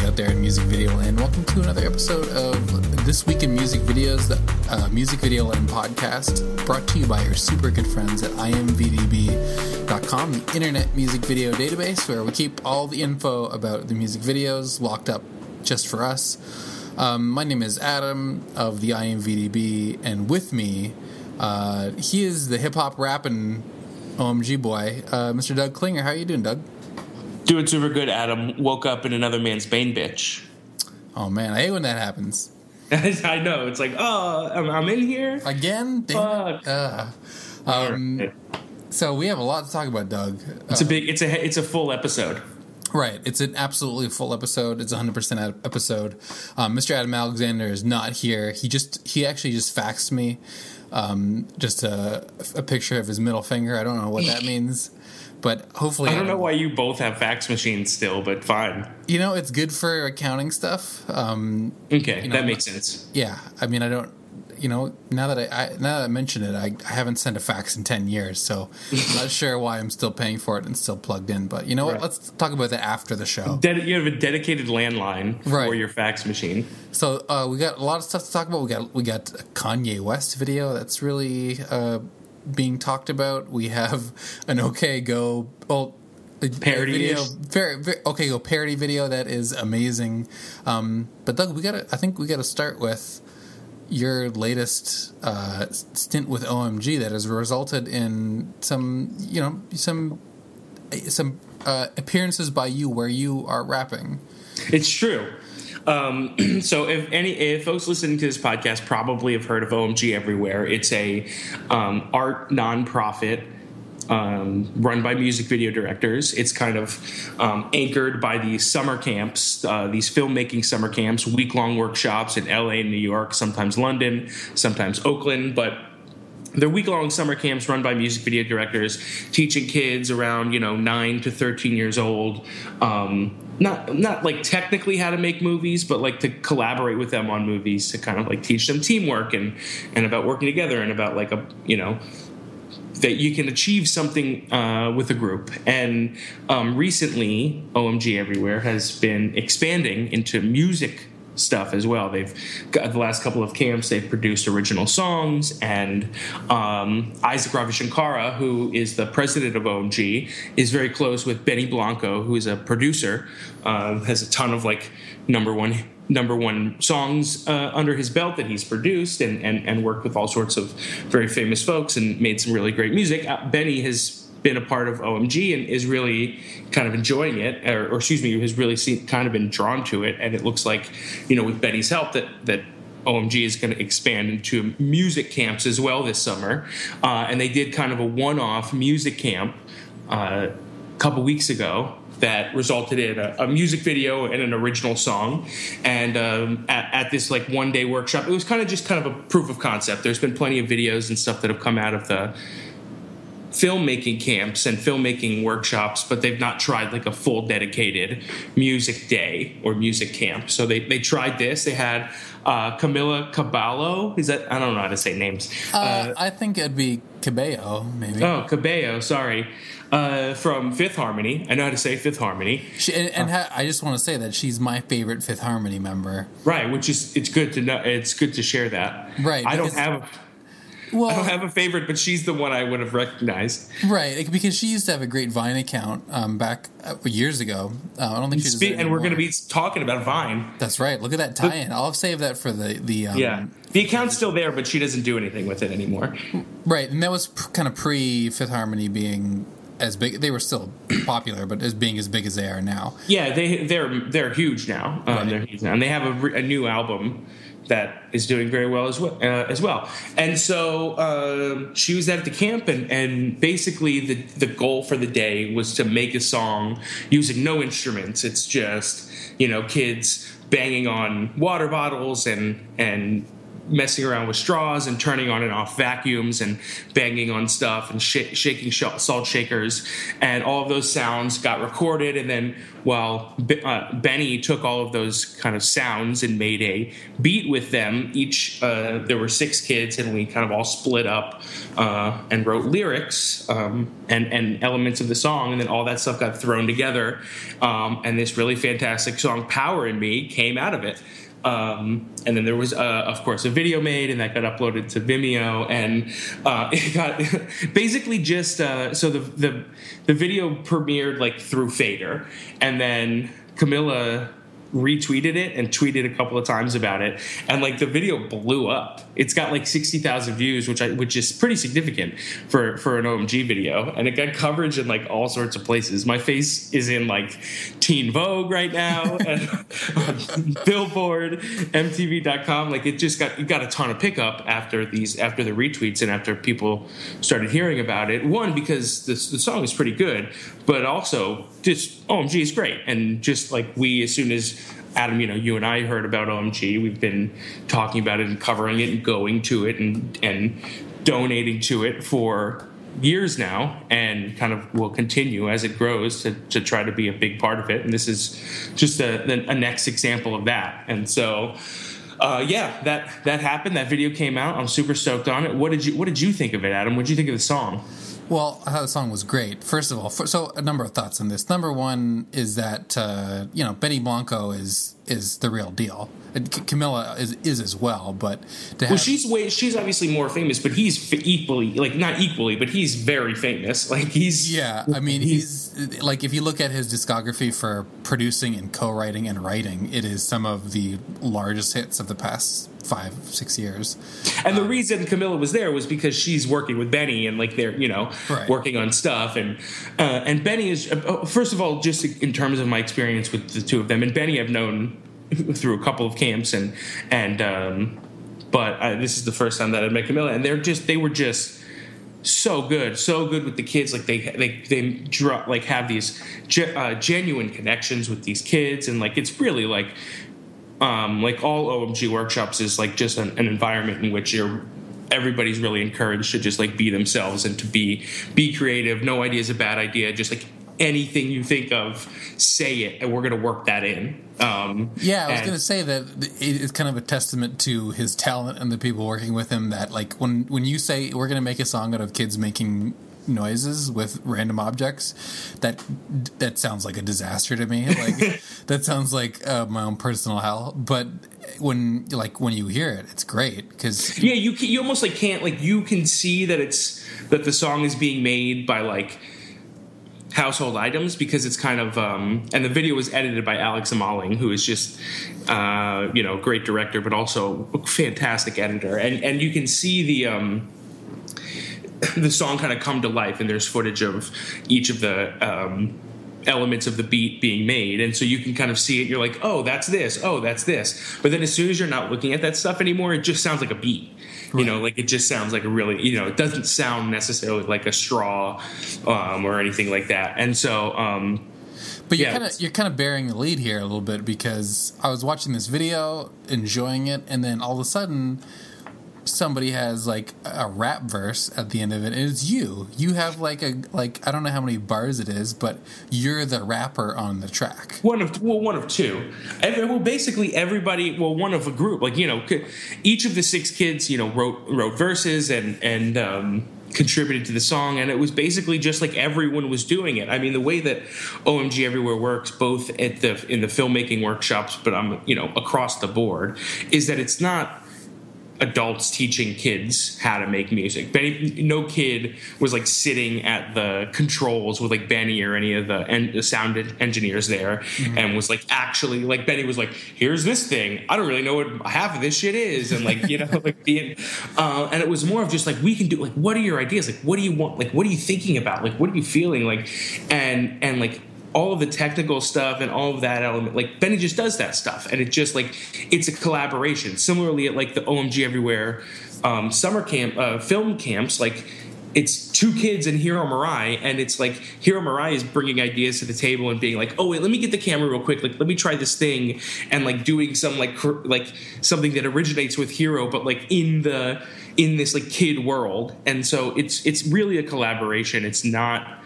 out there in music video land. Welcome to another episode of This Week in Music Videos, the Music Video Land podcast, brought to you by your super good friends at imvdb.com, the internet music video database, where we keep all the info about the music videos locked up just for us. My name is Adam of the IMVDB, and with me, he is the hip-hop rapping OMG boy, Mr. Doug Klinger. How are you doing, Doug? Doing super good, Adam. Woke up in another man's Bane bitch. Oh, man. I hate when that happens. I know. It's like, oh, I'm in here? Again? Fuck. So we have a lot to talk about, Doug. It's a full episode. Right. It's an absolutely full episode. It's a 100% episode. Mr. Adam Alexander is not here. He actually just faxed me just a picture of his middle finger. I don't know what that means. But hopefully... I don't know why you both have fax machines still, but fine. You know, it's good for accounting stuff. Okay, that makes sense. Yeah. I mean, I don't... You know, now that I mention it, I haven't sent a fax in 10 years, so I'm not sure why I'm still paying for it and still plugged in. But you know what? Let's talk about that after the show. You have a dedicated landline for your fax machine. So we got a lot of stuff to talk about. We got a Kanye West video that's really... being talked about. We have an OK Go parody video, OK Go parody video that is amazing. But Doug, I think we gotta start with your latest stint with OMG that has resulted in some appearances by you where you are rapping. It's true. So if folks listening to this podcast probably have heard of OMG Everywhere. It's a art nonprofit run by music video directors. It's kind of anchored by these summer camps, these filmmaking summer camps, week-long workshops in LA and New York, sometimes London, sometimes Oakland, but they're week-long summer camps run by music video directors, teaching kids around 9 to 13 years old, not like technically how to make movies, but like to collaborate with them on movies, to kind of like teach them teamwork and about working together and about like that you can achieve something with a group. And recently, OMG Everywhere has been expanding into music stuff as well. They've got the last couple of camps, they've produced original songs, and Isaac Ravi Shankara, who is the president of OMG, is very close with Benny Blanco, who is a producer, has a ton of like number one songs under his belt that he's produced, and worked with all sorts of very famous folks and made some really great music. Benny has been a part of OMG and is really kind of enjoying it, or excuse me, has really kind of been drawn to it. And it looks like, with Benny's help, that OMG is going to expand into music camps as well this summer. And they did kind of a one-off music camp a couple weeks ago that resulted in a music video and an original song. And at this like one-day workshop, it was kind of a proof of concept. There's been plenty of videos and stuff that have come out of the filmmaking camps and filmmaking workshops, but they've not tried like a full dedicated music day or music camp. So they tried this. They had Camila Cabello. I don't know how to say names. I think it'd be Cabello, maybe. Oh, Cabello, sorry. From Fifth Harmony. I know how to say Fifth Harmony. I just want to say that she's my favorite Fifth Harmony member. Right, it's good to know. It's good to share that. Right. I don't have a favorite, but she's the one I would have recognized. Right, because she used to have a great Vine account back years ago. I don't think she's and we're going to be talking about Vine. That's right. Look at that tie-in. I'll save that for the the account's still there, but she doesn't do anything with it anymore. Right, and that was kind of pre Fifth Harmony being as big. They were still popular, but being as big as they are now. Yeah, they're huge now. Right. They're huge now, and they have a new album that is doing very well as well. And so she was at the camp, and basically the goal for the day was to make a song using no instruments. It's just kids banging on water bottles and messing around with straws and turning on and off vacuums and banging on stuff and shaking salt shakers, and all of those sounds got recorded. And then while Benny took all of those kind of sounds and made a beat with them, each there were 6 kids, and we kind of all split up and wrote lyrics and elements of the song, and then all that stuff got thrown together, and this really fantastic song Power in Me came out of it. And then there was, of course, a video made, and that got uploaded to Vimeo, and it got basically just so the video premiered like through Fader, and then Camilla retweeted it and tweeted a couple of times about it, and like the video blew up. It's got like 60,000 views, which is pretty significant for an OMG video, and it got coverage in like all sorts of places. My face is in like Teen Vogue right now, and Billboard, MTV.com. Like it got a ton of pickup after the retweets and after people started hearing about it. One, because the song is pretty good, but also just OMG is great, and just like as soon as Adam, you and I heard about OMG, we've been talking about it and covering it and going to it and donating to it for years now, and kind of will continue as it grows to try to be a big part of it. And this is just a next example of that. And so, that happened. That video came out. I'm super stoked on it. What did you think of it, Adam? What did you think of the song? Well, the song was great. First of all, so a number of thoughts on this. Number one is that Benny Blanco is the real deal. Camilla is as well, but she's obviously more famous, but he's equally, like not equally, but he's very famous. Like he's he's like, if you look at his discography for producing and co-writing and writing, it is some of the largest hits of the past 5-6 years. And the reason Camilla was there was because she's working with Benny, and like they're working on stuff, and Benny is first of all, just in terms of my experience with the two of them, and Benny I've known through a couple of camps, but this is the first time that I met Camilla, and they were just so good with the kids. Like they have these genuine connections with these kids, and like it's really like all OMG workshops is like just an environment in which everybody's really encouraged to just like be themselves and to be creative. No idea is a bad idea. Just like anything you think of, say it, and we're going to work that in. I was going to say that it's kind of a testament to his talent and the people working with him, that like when you say we're going to make a song out of kids making noises with random objects, that sounds like a disaster to me. Like that sounds like my own personal hell. But when you hear it, it's great, because you almost like can't, like, you can see that the song is being made by like household items, because it's kind of and the video was edited by Alex Amaling, who is just great director, but also a fantastic editor, and you can see the song kind of come to life, and there's footage of each of the elements of the beat being made, and so you can kind of see it. You're like, oh, that's this, but then as soon as you're not looking at that stuff anymore, it just sounds like a beat. Right. Like it just sounds like a really, it doesn't sound necessarily like a straw or anything like that. And so, but you're kind of bearing the lead here a little bit, because I was watching this video, enjoying it, and then all of a sudden somebody has like a rap verse at the end of it, and it's you. You have like I don't know how many bars it is, but you're the rapper on the track. One of two. Basically everybody. One of a group. Like each of the 6 kids, wrote verses and contributed to the song, and it was basically just like everyone was doing it. I mean, the way that OMG Everywhere works, both in the filmmaking workshops, but across the board, is that it's not adults teaching kids how to make music. No kid was like sitting at the controls with like Benny or any of the sound engineers there, mm-hmm. and was like actually like Benny was like, here's this thing, I don't really know what half of this shit is, and like like being and it was more of just like, we can do, like, what are your ideas, like what do you want, like what are you thinking about, like what are you feeling, like and like all of the technical stuff and all of that element, like Benny just does that stuff, and it just like, it's a collaboration. Similarly at like the OMG Everywhere summer camp film camps, like it's two kids and Hiro Murai, and it's like Hiro Murai is bringing ideas to the table and being like, oh wait, let me get the camera real quick, like let me try this thing, and like doing some like something that originates with Hiro, but like in this like kid world. And so it's really a collaboration. It's not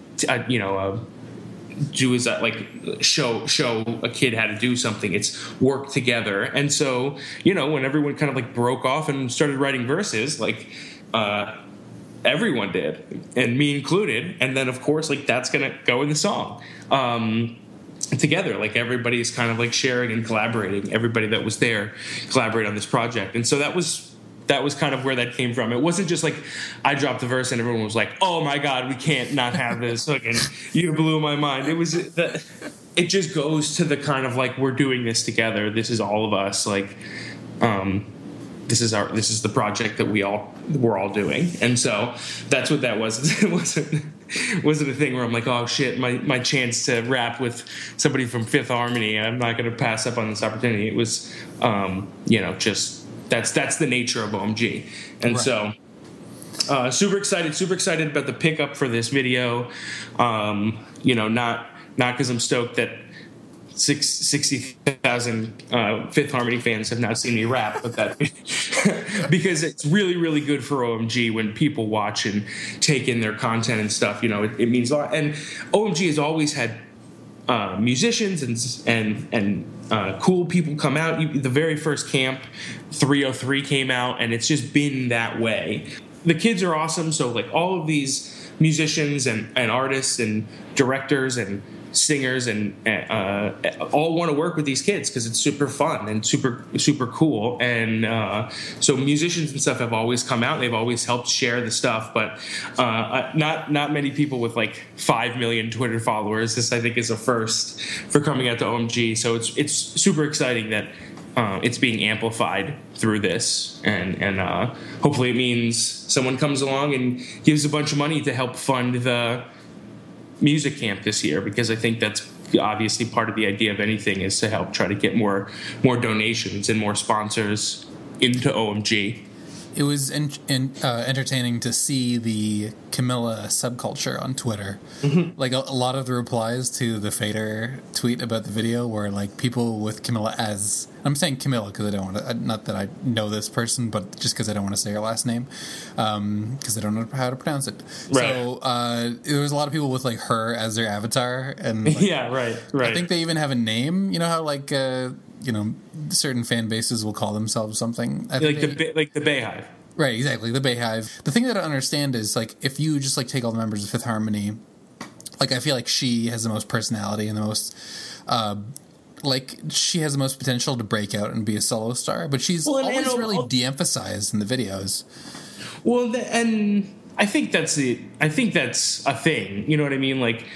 do is that like show a kid how to do something. It's work together. And so when everyone kind of like broke off and started writing verses, like everyone did, and me included. And then of course like that's gonna go in the song together. Like everybody's kind of like sharing and collaborating. Everybody that was there collaborated on this project. And so that was kind of where that came from. It wasn't just like I dropped the verse and everyone was like, oh my God, we can't not have this. Like, and you blew my mind. It just goes to the kind of like, we're doing this together. This is all of us. Like, this is the project that we're all doing. And so that's what that was. It wasn't a thing where I'm like, oh shit, my chance to rap with somebody from Fifth Harmony, I'm not going to pass up on this opportunity. It was, just that's the nature of OMG. And right. So super excited about the pickup for this video. Not because I'm stoked that 60,000 Fifth Harmony fans have now seen me rap, but that because it's really, really good for OMG when people watch and take in their content and stuff. It means a lot. And OMG has always had musicians and cool people come out. The very first camp, 303, came out, and it's just been that way. The kids are awesome. So like all of these musicians and artists and directors and singers and all want to work with these kids because it's super fun and super, super cool. And so musicians and stuff have always come out. They've always helped share the stuff, but not many people with like 5 million Twitter followers. This, I think, is a first for coming out to OMG. So it's super exciting that it's being amplified through this, and hopefully it means someone comes along and gives a bunch of money to help fund the music camp this year, because I think that's obviously part of the idea of anything, is to help try to get more donations and more sponsors into OMG. It was entertaining to see the Camilla subculture on Twitter. Mm-hmm. Like a lot of the replies to the Fader tweet about the video were like people with Camilla as... I'm saying Camilla because I don't want to... Not that I know this person, but just because I don't want to say her last name. Because I don't know how to pronounce it. Right. So there was a lot of people with like her as their avatar. And like, yeah, right. I think they even have a name. You know how like... certain fan bases will call themselves something. Like the Bayhive. Right, exactly, the Bayhive. The thing that I don't understand is, like, if you just, like, take all the members of Fifth Harmony, like, I feel like she has the most personality and the most, she has the most potential to break out and be a solo star, but she's always really de-emphasized in the videos. Well, and I think that's a thing, you know what I mean? Like,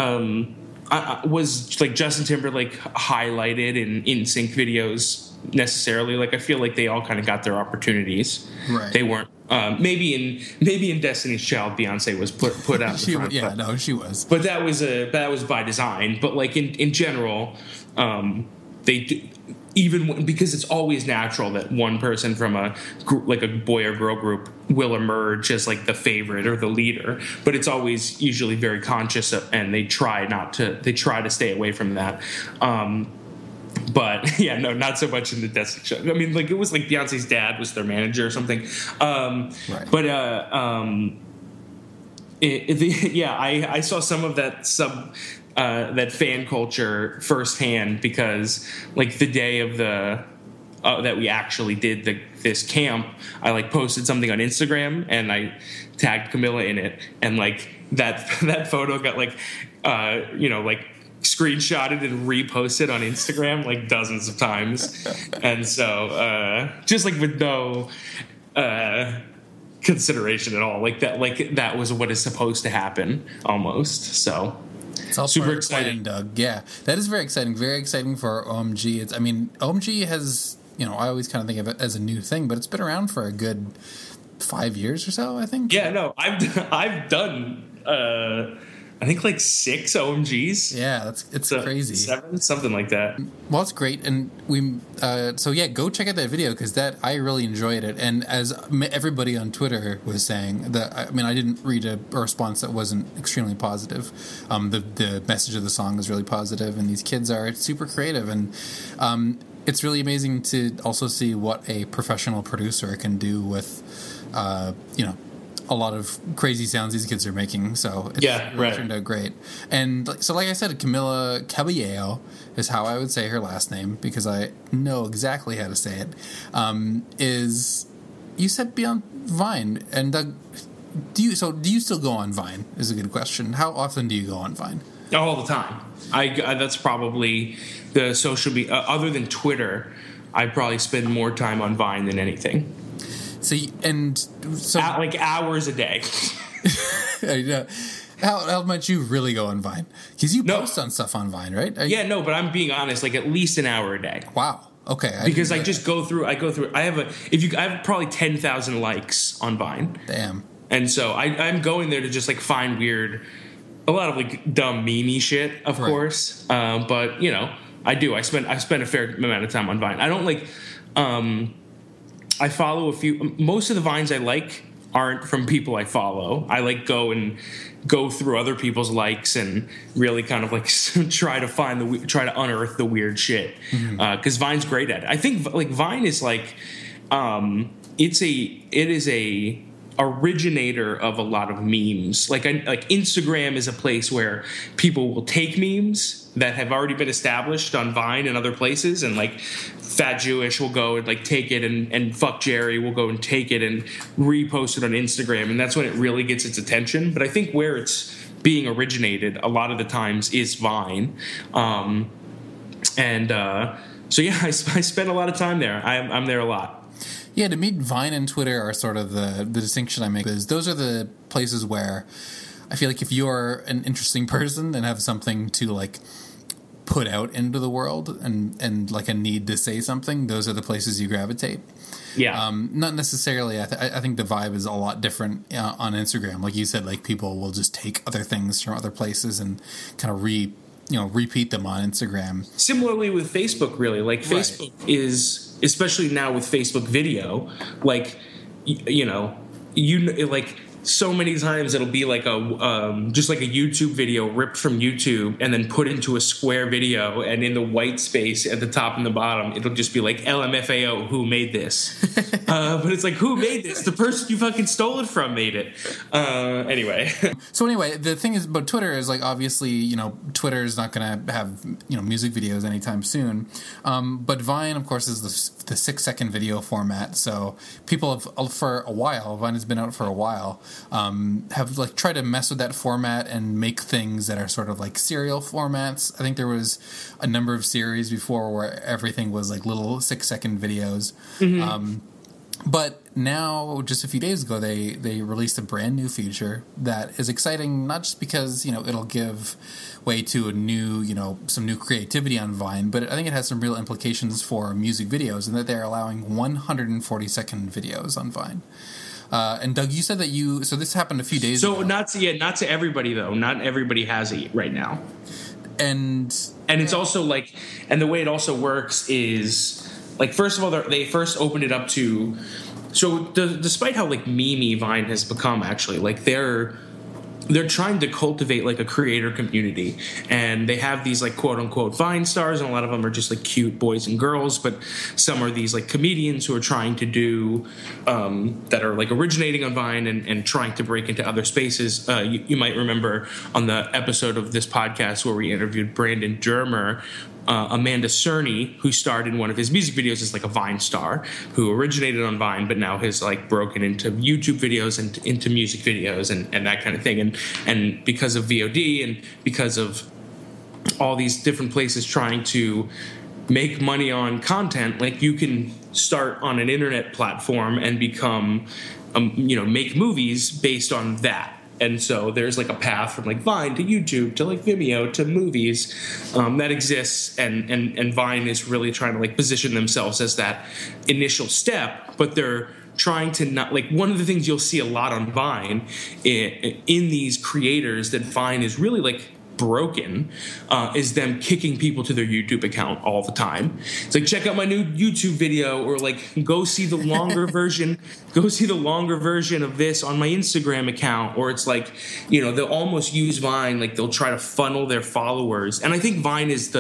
was like Justin Timberlake highlighted in NSYNC videos necessarily? Like I feel like they all kind of got their opportunities. Right. They weren't. Maybe in Destiny's Child, Beyonce was put out. She was. But that was by design. But like in general, they do, even because it's always natural that one person from a boy or girl group will emerge as like the favorite or the leader, but it's always usually very conscious and they try to stay away from that. But yeah, no, not so much in the Destiny show. I mean, like it was like Beyonce's dad was their manager or something. Right. But I saw some of that that fan culture firsthand, because like the day of the that we actually did this camp, I like posted something on Instagram and I tagged Camilla in it, and like that photo got like screenshotted and reposted on Instagram like dozens of times. And so just like with no consideration at all, like that was what is supposed to happen almost. So it's all super exciting, Doug. Yeah, that is very exciting for OMG. OMG has, I always kind of think of it as a new thing, but it's been around for a good 5 years or so, I think. Yeah, no, I've done I think like 6 OMGs. Yeah, it's crazy. 7, something like that. Well, it's great, and go check out that video because I really enjoyed it. And as everybody on Twitter was saying, I didn't read a response that wasn't extremely positive. The message of the song is really positive, and these kids are super creative, and it's really amazing to also see what a professional producer can do with, a lot of crazy sounds these kids are making. So it's really turned out great. And so, like I said, Camila Caballero is how I would say her last name because I know exactly how to say it. You said be on Vine, and Doug, do you still go on Vine? Is a good question. How often do you go on Vine? All the time. That's probably the social media other than Twitter. I probably spend more time on Vine than anything. So like hours a day. How much you really go on Vine? Because you post on stuff on Vine, right? But I'm being honest. Like at least an hour a day. Wow. Okay. Because I just go through. I have probably 10,000 likes on Vine. Damn. And so I'm going there to just like find a lot of like dumb memey shit, of course. But I do. I spend a fair amount of time on Vine. I don't like. I follow a few. Most of the Vines I like aren't from people I follow. I like go through other people's likes and really kind of like try to unearth the weird shit. Because Vine's great at it. I think like Vine is like it is a originator of a lot of memes. Like Instagram is a place where people will take memes that have already been established on Vine and other places, and like Fat Jewish will go and like take it, and Fuck Jerry will go and take it and repost it on Instagram, and that's when it really gets its attention. But I think where it's being originated a lot of the times is Vine. So I spend a lot of time there. I'm there a lot. Yeah, to me, Vine and Twitter are sort of the distinction I make. Is those are the places where I feel like if you're an interesting person and have something to like put out into the world and like a need to say something, those are the places you gravitate. Yeah. Not necessarily. I think the vibe is a lot different on Instagram. Like you said, like people will just take other things from other places and kind of repeat them on Instagram. Similarly with Facebook, really. Like Facebook is, especially now with Facebook video, like, like so many times it'll be like just like a YouTube video ripped from YouTube and then put into a square video, and in the white space at the top and the bottom it'll just be like LMFAO, who made this? But it's like, who made this? The person you fucking stole it from made it. Anyway. So anyway, the thing is about Twitter is like, obviously, Twitter is not going to have, music videos anytime soon. But Vine, of course, is the 6-second video format. So people have, for a while, Vine has been out for a while, have like tried to mess with that format and make things that are sort of like serial formats. I think there was a number of series before where everything was like little 6-second videos. Mm-hmm. But now, just a few days ago, they released a brand new feature that is exciting, not just because, it'll give way to a new, some new creativity on Vine, but I think it has some real implications for music videos, and that they're allowing 140-second videos on Vine. And Doug, you said that so this happened a few days ago. So not to everybody though. Not everybody has it right now. And it's also like, and the way it also works is like, first of all, they first opened it up to, so despite how like memey Vine has become, actually, like they're trying to cultivate like a creator community, and they have these like quote unquote Vine stars, and a lot of them are just like cute boys and girls, but some are these like comedians who are trying to do that are like originating on Vine and trying to break into other spaces. You might remember on the episode of this podcast where we interviewed Brandon Dermer, Amanda Cerny, who starred in one of his music videos as like a Vine star, who originated on Vine but now has like broken into YouTube videos and into music videos and that kind of thing, and because of VOD and because of all these different places trying to make money on content, like you can start on an internet platform and become make movies based on that. And so there's like a path from like Vine to YouTube to like Vimeo to movies that exists, and Vine is really trying to like position themselves as that initial step, but they're trying to not, like, one of the things you'll see a lot on Vine in these creators that Vine is really like broken is them kicking people to their YouTube account all the time. It's like, check out my new YouTube video, or like, go see the longer version of this on my Instagram account. Or it's like, you know, they'll almost use Vine, like they'll try to funnel their followers. And I think Vine is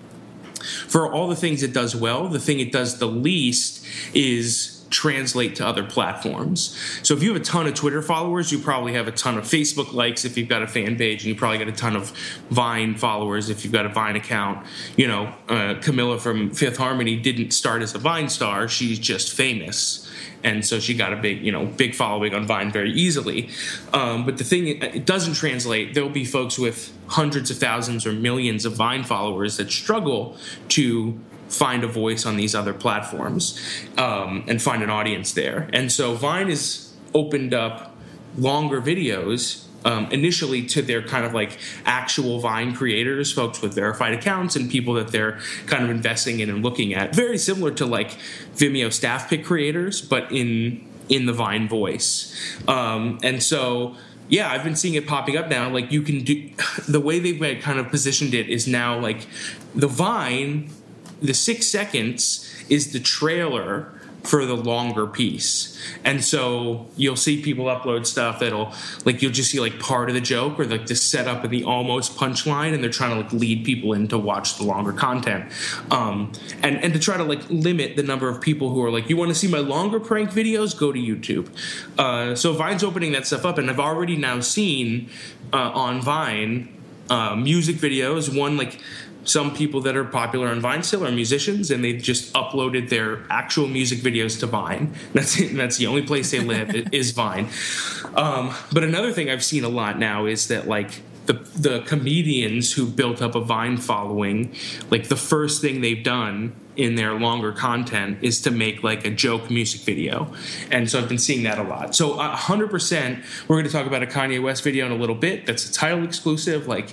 for all the things it does well, the thing it does the least is translate to other platforms. So if you have a ton of Twitter followers, you probably have a ton of Facebook likes if you've got a fan page, and you probably got a ton of Vine followers if you've got a Vine account. You know, Camilla from Fifth Harmony didn't start as a Vine star. She's just famous. And so she got a big following on Vine very easily. But the thing, it doesn't translate. There'll be folks with hundreds of thousands or millions of Vine followers that struggle to find a voice on these other platforms and find an audience there. And so Vine has opened up longer videos initially to their kind of like actual Vine creators, folks with verified accounts and people that they're kind of investing in and looking at. Very similar to like Vimeo staff pick creators, but in the Vine voice. And so, yeah, I've been seeing it popping up now. Like, you can do, the way they've kind of positioned it is now like the Vine, the 6 seconds is the trailer for the longer piece. And so you'll see people upload stuff that'll, like, you'll just see like part of the joke or like the setup and the almost punchline, and they're trying to like lead people in to watch the longer content. And to try to like limit the number of people who are like, you want to see my longer prank videos? Go to YouTube. So Vine's opening that stuff up, and I've already now seen on Vine music videos. One, like, some people that are popular on Vine still are musicians, and they've just uploaded their actual music videos to Vine. That's the only place they live is Vine. But another thing I've seen a lot now is that like the comedians who built up a Vine following, like the first thing they've done in their longer content is to make like a joke music video. And so I've been seeing that a lot. So 100%, we're going to talk about a Kanye West video in a little bit. That's a Tidal exclusive. Like,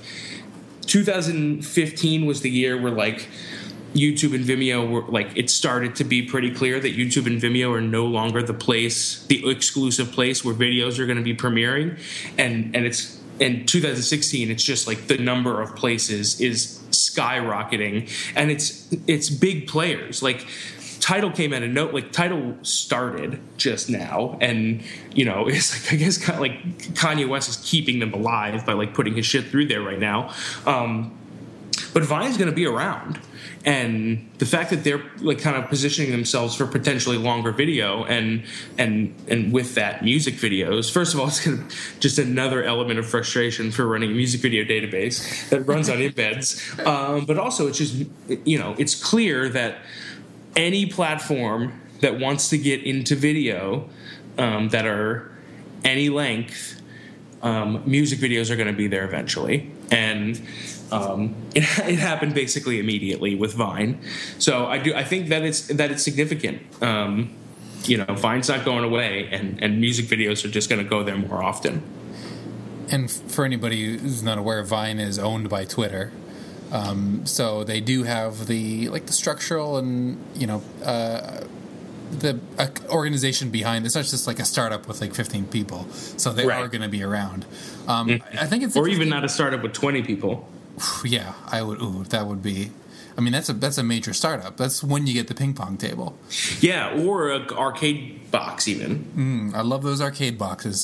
2015 was the year where like YouTube and Vimeo were like, it started to be pretty clear that YouTube and Vimeo are no longer the exclusive place where videos are going to be premiering. And it's in 2016, it's just like the number of places is skyrocketing, and it's big players. Like, Tidal came out of note, like Tidal started just now, and you know, it's like, I guess kind of like Kanye West is keeping them alive by like putting his shit through there right now. But Vine's going to be around, and the fact that they're like kind of positioning themselves for potentially longer video and with that music videos, first of all, it's going to just another element of frustration for running a music video database that runs on embeds. But also, it's just, you know, it's clear that any platform that wants to get into video that are any length, music videos are going to be there eventually. And it happened basically immediately with Vine. So I think that it's significant. You know, Vine's not going away, and music videos are just going to go there more often. And for anybody who's not aware, Vine is owned by Twitter. So they do have the structural and, you know, the organization behind it. It's not just like a startup with like 15 people. So they are going to be around. I think it's, or even not a startup with 20 people. Yeah, I would. Ooh, that would be. I mean, that's a major startup. That's when you get the ping pong table. Yeah, or an arcade box even. I love those arcade boxes.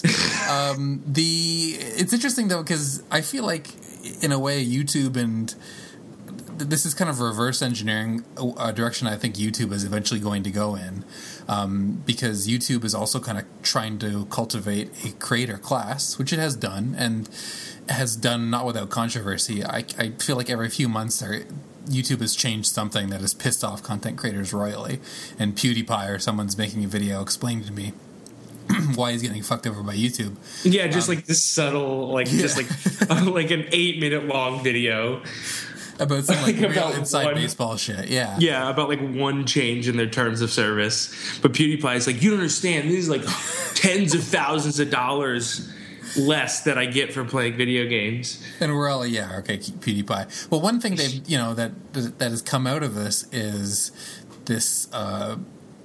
It's interesting though, because I feel like in a way YouTube and this is kind of reverse engineering a direction I think YouTube is eventually going to go in, because YouTube is also kind of trying to cultivate a creator class, which it has done, and has done not without controversy. I feel like every few months YouTube has changed something that has pissed off content creators royally, and PewDiePie or someone's making a video explaining to me why he's getting fucked over by YouTube. Yeah, just like this subtle, like just like like an 8-minute long video about some like real inside baseball shit. Yeah, about like one change in their terms of service. But PewDiePie is like, you don't understand. This is like tens of thousands of dollars less that I get for playing video games. And we're all, yeah, okay, PewDiePie. Well, one thing they've, you know, that has come out of this is this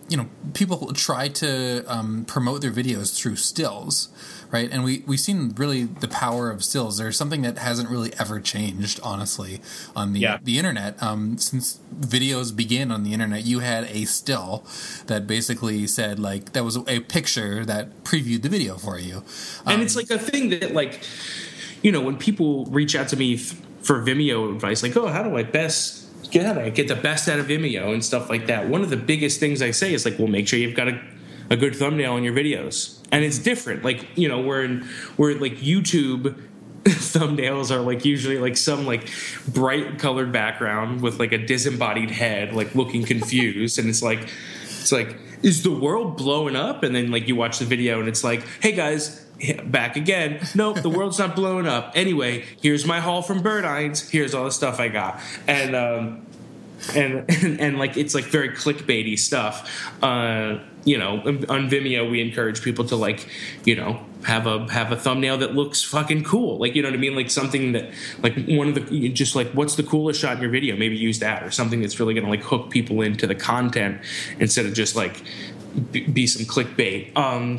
people try to promote their videos through stills, right? And we've seen really the power of stills. There's something that hasn't really ever changed, honestly, on the internet. Since videos began on the internet, you had a still that basically said, like, that was a picture that previewed the video for you. And it's like a thing that, like, when people reach out to me for Vimeo advice, like, oh, how do I get the best out of Vimeo and stuff like that? One of the biggest things I say is, like, well, make sure you've got a good thumbnail on your videos. And it's different. Like, where like YouTube thumbnails are, like, usually like some, like, bright colored background with, like, a disembodied head, like, looking confused. And it's like, is the world blowing up? And then, like, you watch the video and it's like, hey guys, back again. Nope, the world's not blowing up. Anyway, here's my haul from Bird Irons. Here's all the stuff I got. And like, it's like very clickbaity stuff. On Vimeo, we encourage people to, like, have a thumbnail that looks fucking cool. Like, you know what I mean? Like, something that, like, just like, what's the coolest shot in your video? Maybe use that, or something that's really going to, like, hook people into the content instead of just, like, be some clickbait.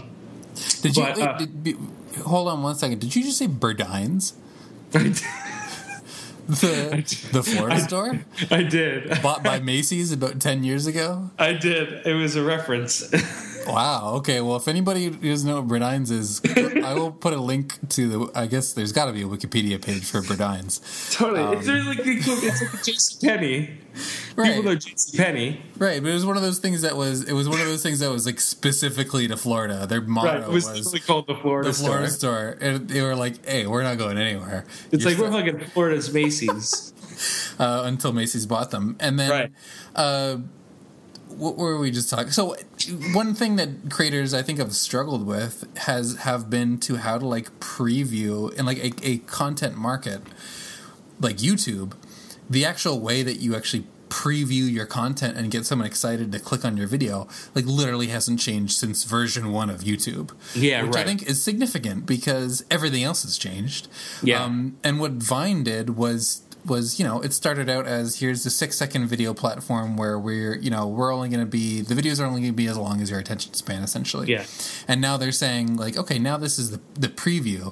Hold on one second. Did you just say Burdines? The Florida store? I did. Bought by Macy's about 10 years ago? I did. It was a reference. Wow. Okay. Well, if anybody doesn't know what Burdines is, I will put a link to I guess there's got to be a Wikipedia page for Burdines. Totally. It's like a JCPenney. Right. People know JCPenney. Right. But it was one of those things that was like specifically to Florida. Their motto was totally called the Florida store. And they were like, hey, we're not going anywhere. It's like we're hugging Florida's Macy's. Until Macy's bought them. And then, what were we just talking? So one thing that creators, I think, have struggled with have been to how to, like, preview in, like, a content market like YouTube, the actual way that you actually preview your content and get someone excited to click on your video, like, literally hasn't changed since version 1 of YouTube. Yeah, which right. I think is significant because everything else has changed. Yeah. And what Vine did was it started out as, here's the 6-second video platform where we're only going to be, the videos are only going to be as long as your attention span, essentially. Yeah. And now they're saying, like, okay, now this is the preview.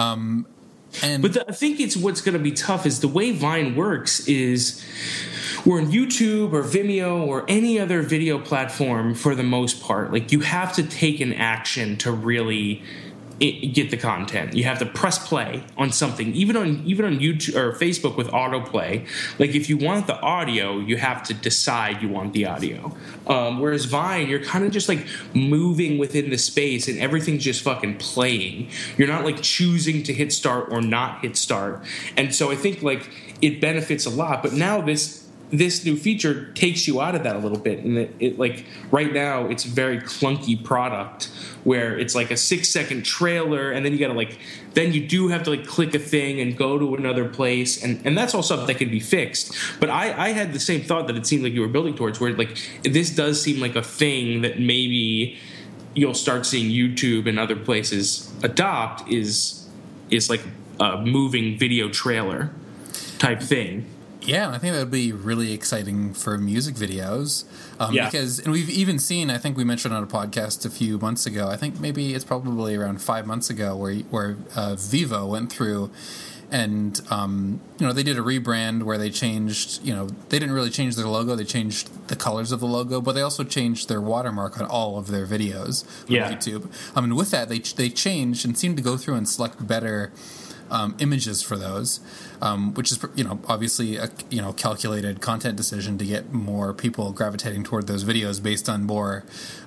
But I think it's what's going to be tough is the way Vine works is we're on YouTube or Vimeo or any other video platform for the most part. Like, you have to take an action to really get the content. You have to press play on something, even on YouTube or Facebook with autoplay. Like, if you want the audio, you have to decide you want the audio. Whereas Vine, you're kind of just, like, moving within the space and everything's just fucking playing. You're not, like, choosing to hit start or not hit start. And so I think, like, it benefits a lot. But now this new feature takes you out of that a little bit, and it like, right now it's a very clunky product where it's like a 6-second trailer, and then you do have to, like, click a thing and go to another place, and that's all stuff that can be fixed. But I had the same thought that it seemed like you were building towards, where, like, this does seem like a thing that maybe you'll start seeing YouTube and other places adopt is like a moving video trailer type thing. Yeah, I think that would be really exciting for music videos. Because we've even seen, I think we mentioned on a podcast a few months ago, I think maybe it's probably around 5 months ago, where Vivo went through and, they did a rebrand where they changed, they didn't really change their logo, they changed the colors of the logo, but they also changed their watermark on all of their videos on YouTube. And with that, they changed and seemed to go through and select better images for those, which is, obviously a, calculated content decision to get more people gravitating toward those videos based on more,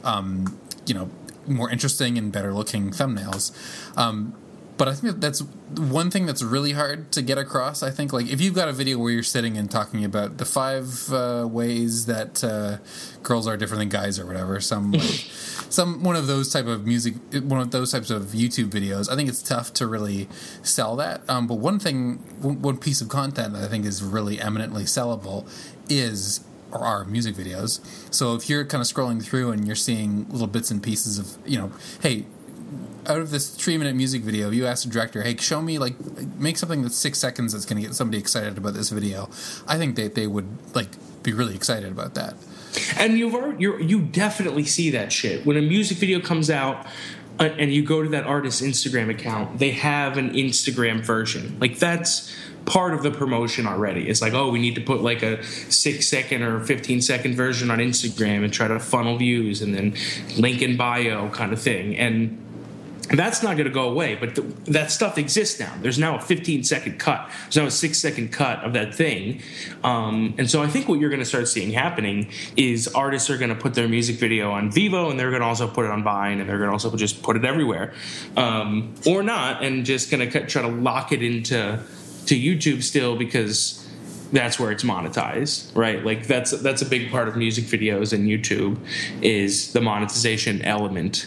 more interesting and better looking thumbnails. But I think that's one thing that's really hard to get across. I think, like, if you've got a video where you're sitting and talking about the 5 ways that girls are different than guys or whatever, one of those type of one of those types of YouTube videos, I think it's tough to really sell that. But one piece of content that I think is really eminently sellable are music videos. So if you're kind of scrolling through and you're seeing little bits and pieces of, hey, out of this 3-minute music video, you ask the director, hey, show me, like, make something that's 6 seconds that's going to get somebody excited about this video. I think they would, like, be really excited about that. And you definitely see that shit when a music video comes out. And you go to that artist's Instagram account, they have an Instagram version. Like, that's part of the promotion already. It's like, oh, we need to put like a 6-second or 15-second version on Instagram and try to funnel views and then link in bio kind of thing. And that's not going to go away, but that stuff exists now. There's now a 15-second cut. There's now a 6-second cut of that thing. And so I think what you're going to start seeing happening is artists are going to put their music video on Vevo, and they're going to also put it on Vine, and they're going to also just put it everywhere. Or not, and just going to try to lock it into YouTube still, because that's where it's monetized, right? Like, that's a big part of music videos and YouTube is the monetization element.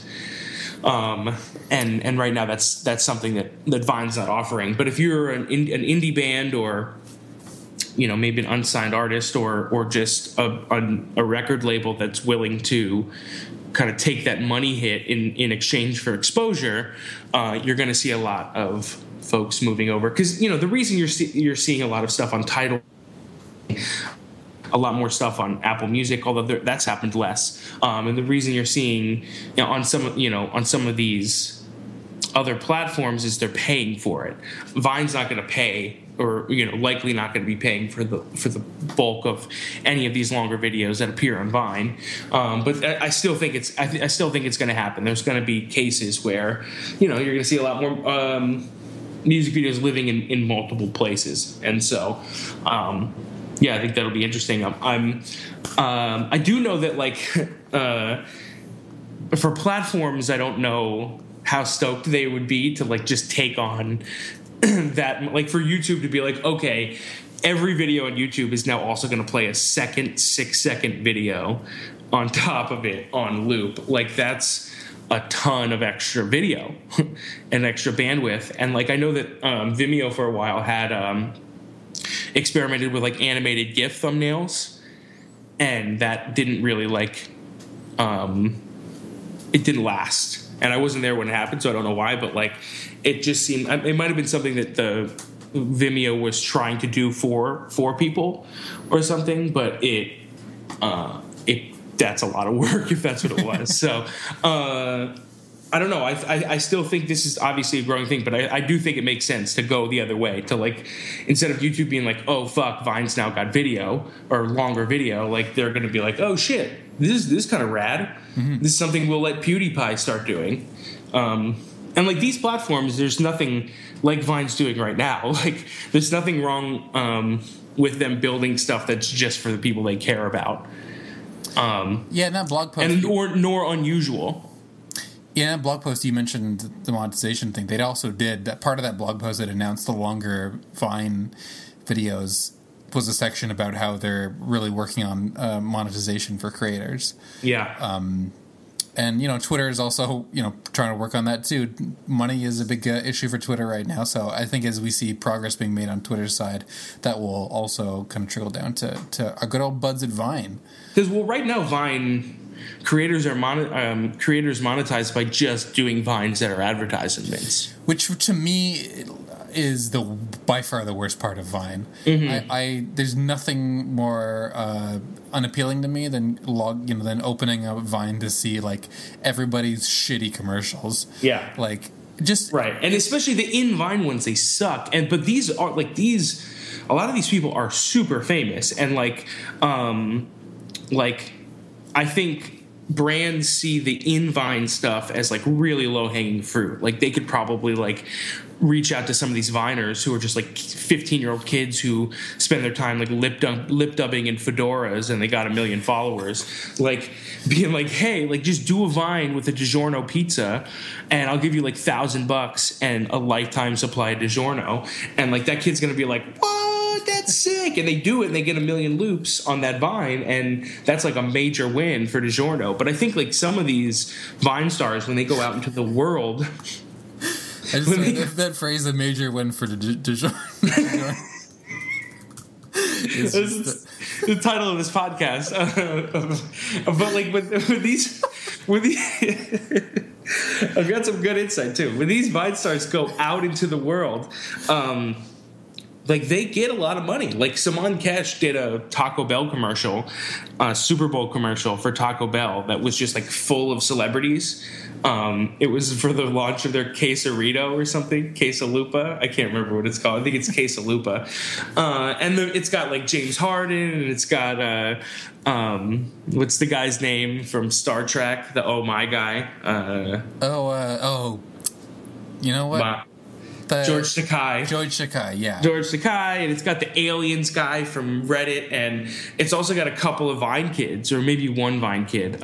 And right now that's something that Vine's not offering. But if you're an indie band, or maybe an unsigned artist, or just a record label that's willing to kind of take that money hit in exchange for exposure, you're going to see a lot of folks moving over. Because the reason you're seeing a lot of stuff on Tidal, a lot more stuff on Apple Music, although that's happened less. And the reason you're seeing on some of these other platforms is they're paying for it. Vine's not going to pay, or likely not going to be paying for the bulk of any of these longer videos that appear on Vine. But I still think it's going to happen. There's going to be cases where you're going to see a lot more music videos living in multiple places, and so. Yeah, I think that'll be interesting. I do know that, like, for platforms, I don't know how stoked they would be to, like, just take on that. Like, for YouTube to be like, okay, every video on YouTube is now also going to play a second 6-second video on top of it on loop. Like, that's a ton of extra video and extra bandwidth. And, like, I know that Vimeo for a while had experimented with like animated GIF thumbnails, and that didn't really it didn't last. And I wasn't there when it happened, so I don't know why, but like it just seemed, it might have been something that the Vimeo was trying to do for people or something, but that's a lot of work if that's what it was. So I don't know. I still think this is obviously a growing thing, but I do think it makes sense to go the other way, to like, instead of YouTube being like, oh fuck, Vine's now got video or longer video, like they're going to be like, oh shit, this is kind of rad. Mm-hmm. This is something we'll let PewDiePie start doing. And like these platforms, there's nothing like Vine's doing right now. Like there's nothing wrong with them building stuff that's just for the people they care about. Yeah, and that blog post, nor unusual. Yeah, in that blog post you mentioned the monetization thing. They also did that. Part of that blog post that announced the longer Vine videos was a section about how they're really working on monetization for creators. Yeah. And, Twitter is also, trying to work on that too. Money is a big issue for Twitter right now. So I think as we see progress being made on Twitter's side, that will also kind of trickle down to our good old buds at Vine. Because, right now Vine... creators monetized by just doing Vines that are advertisements, which to me is by far the worst part of Vine. Mm-hmm. There's nothing more unappealing to me than opening up Vine to see like everybody's shitty commercials. Yeah, like just right, and especially the in Vine ones, they suck. But these are a lot of these people are super famous, and I think brands see the in-Vine stuff as like really low-hanging fruit. Like they could probably like reach out to some of these Viners who are just like 15-year-old kids who spend their time like lip dubbing in fedoras and they got 1 million followers. Like being like, hey, like just do a Vine with a DiGiorno pizza and I'll give you like $1,000 and a lifetime supply of DiGiorno. And like that kid's gonna be like, what? That's sick. And they do it and they get 1 million loops on that Vine, and that's like a major win for DiGiorno. But I think like some of these Vine stars, when they go out into the world, that phrase, a major win for DiGiorno. It's the title of this podcast. But like with these I've got some good insight too. When these Vine stars go out into the world, like they get a lot of money. Like Simon Kesh did a Taco Bell commercial, a Super Bowl commercial for Taco Bell that was just like full of celebrities. It was for the launch of their Quesarito or something, Quesalupa. I can't remember what it's called. I think it's Quesalupa. And it's got like James Harden, and it's got what's the guy's name from Star Trek? The Oh My guy. You know what? George Takei. Yeah. George Takei, and it's got the Aliens guy from Reddit, and it's also got a couple of Vine kids, or maybe one Vine kid.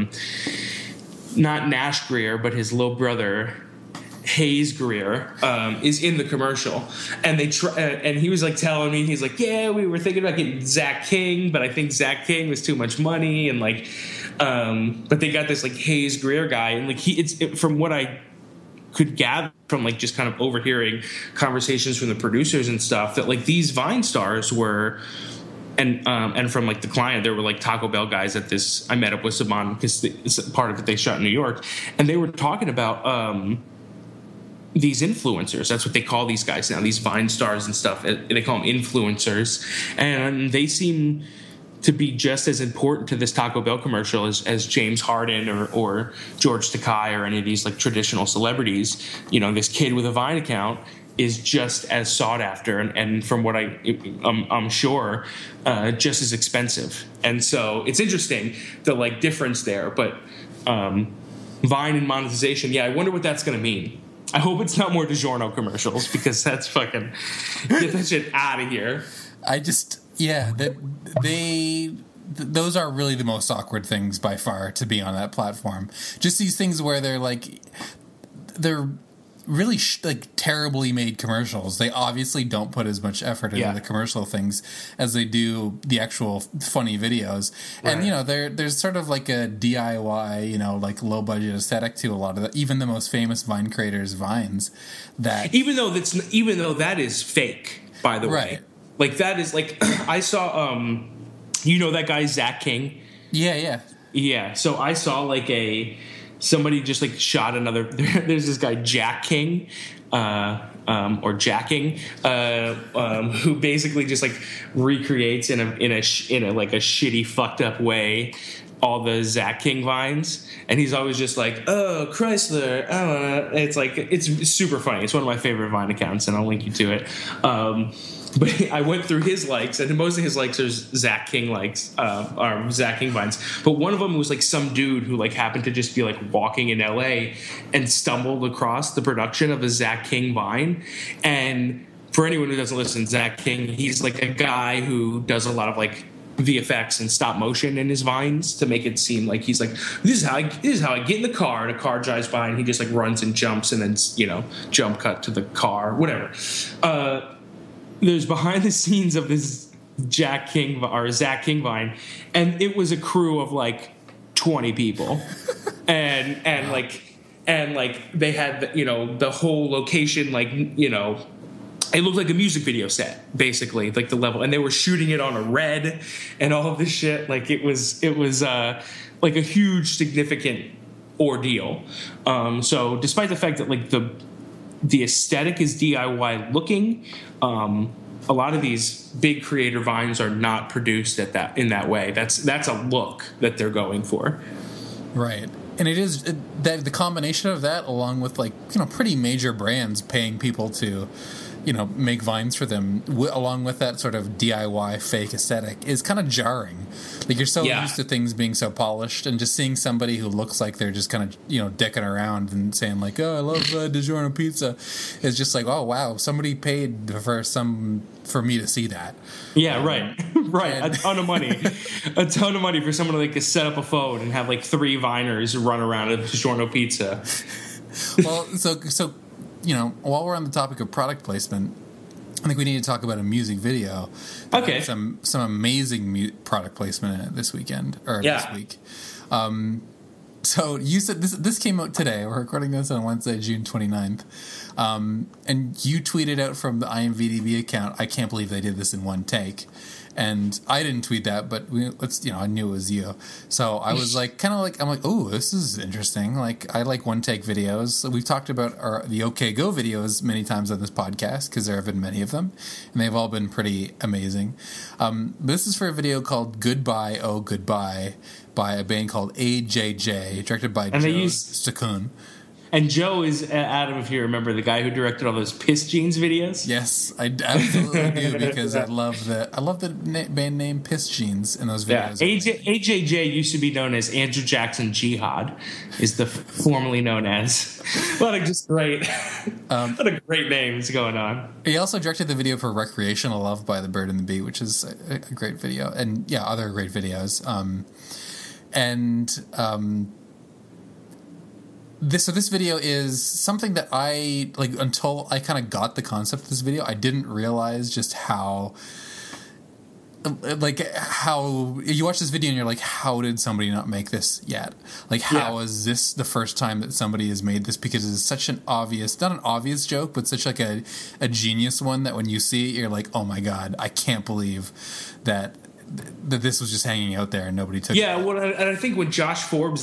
Not Nash Greer, but his little brother, Hayes Greer, is in the commercial. And and he was like telling me, he's like, yeah, we were thinking about getting Zach King, but I think Zach King was too much money, and like, but they got this like Hayes Greer guy, and like from what I could gather from like just kind of overhearing conversations from the producers and stuff, that like these Vine stars were, and from like the client, there were like Taco Bell guys at this. I met up with Saban because it's part of it they shot in New York, and they were talking about these influencers. That's what they call these guys now, these Vine stars and stuff. They call them influencers, and they seem to be just as important to this Taco Bell commercial as James Harden or George Takei or any of these like traditional celebrities. You know, this kid with a Vine account is just as sought after, and from what I'm sure, just as expensive. And so it's interesting the like difference there. But Vine and monetization, yeah, I wonder what that's going to mean. I hope it's not more DiGiorno commercials, because that's fucking get that shit out of here. Those are really the most awkward things by far to be on that platform. Just these things where they're really terribly made commercials. They obviously don't put as much effort into the commercial things as they do the actual funny videos. Right. And, you know, there's sort of like a DIY, you know, like low budget aesthetic to a lot of even the most famous Vine creators' Vines. That even though that is fake, by the way. Like that is like I saw you know that guy Zach King? Yeah. So I saw like somebody just like shot another. There's this guy Jack King, or Jacking, who basically just like recreates in a like a shitty fucked up way all the Zach King Vines, and he's always just like, oh, Chrysler, it's like it's super funny. It's one of my favorite Vine accounts, and I'll link you to it. But I went through his likes, and most of his likes are Zach King likes, or Zach King Vines. But one of them was like some dude who like happened to just be like walking in LA and stumbled across the production of a Zach King Vine. And for anyone who doesn't listen, Zach King, he's like a guy who does a lot of like VFX and stop motion in his Vines to make it seem like he's like, this is how I get in the car, and a car drives by and he just like runs and jumps, and then, you know, jump cut to the car, whatever. There's behind the scenes of this Zach King Vine, and it was a crew of like 20 people, and they had, you know, the whole location, like, you know, it looked like a music video set, basically, like the level, and they were shooting it on a red and all of this shit. Like it was like a huge significant ordeal. So despite the fact that like the aesthetic is DIY looking, a lot of these big creator Vines are not produced in that way. That's a look that they're going for. Right. And it is the combination of that, along with like, you know, pretty major brands paying people to, you know, make Vines for them, along with that sort of DIY fake aesthetic, is kind of jarring. Like, you're so used to things being so polished, and just seeing somebody who looks like they're just kind of, you know, dicking around and saying like, oh, I love DiGiorno pizza, is just like, oh wow, somebody paid for me to see that. Yeah, right. A ton of money for someone to like set up a phone and have like 3 Viners run around at DiGiorno pizza. Well, so you know, while we're on the topic of product placement, I think we need to talk about a music video. Okay. Some amazing product placement in it this weekend, or this week. So you said this came out today. We're recording this on Wednesday, June 29th. And you tweeted out from the IMVDB account, I can't believe they did this in one take. And I didn't tweet that, but I knew it was you. So I was like, I'm like, oh, this is interesting. Like, I like one take videos. So we've talked about the OK Go videos many times on this podcast because there have been many of them, and they've all been pretty amazing. This is for a video called Goodbye, Oh Goodbye by a band called AJJ, directed by Joe Stakun. And Joe is, Adam, if you remember, the guy who directed all those Piss Jeans videos. Yes, I absolutely do, because I love the band name Piss Jeans in those videos. Yeah. AJJ used to be known as Andrew Jackson Jihad, is the formerly known as. A lot of just great, lot of great names going on. He also directed the video for Recreational Love by The Bird and the Bee, which is a great video, and other great videos. This video is something that I like until I kind of got the concept of this video. I didn't realize just how you watch this video and you're like, how did somebody not make this yet? Like, how is this the first time that somebody has made this? Because it's such an obvious, not an obvious joke, but such like a genius one that when you see it, you're like, oh my God, I can't believe that this was just hanging out there and nobody took it. Yeah, well, and I think when Josh Forbes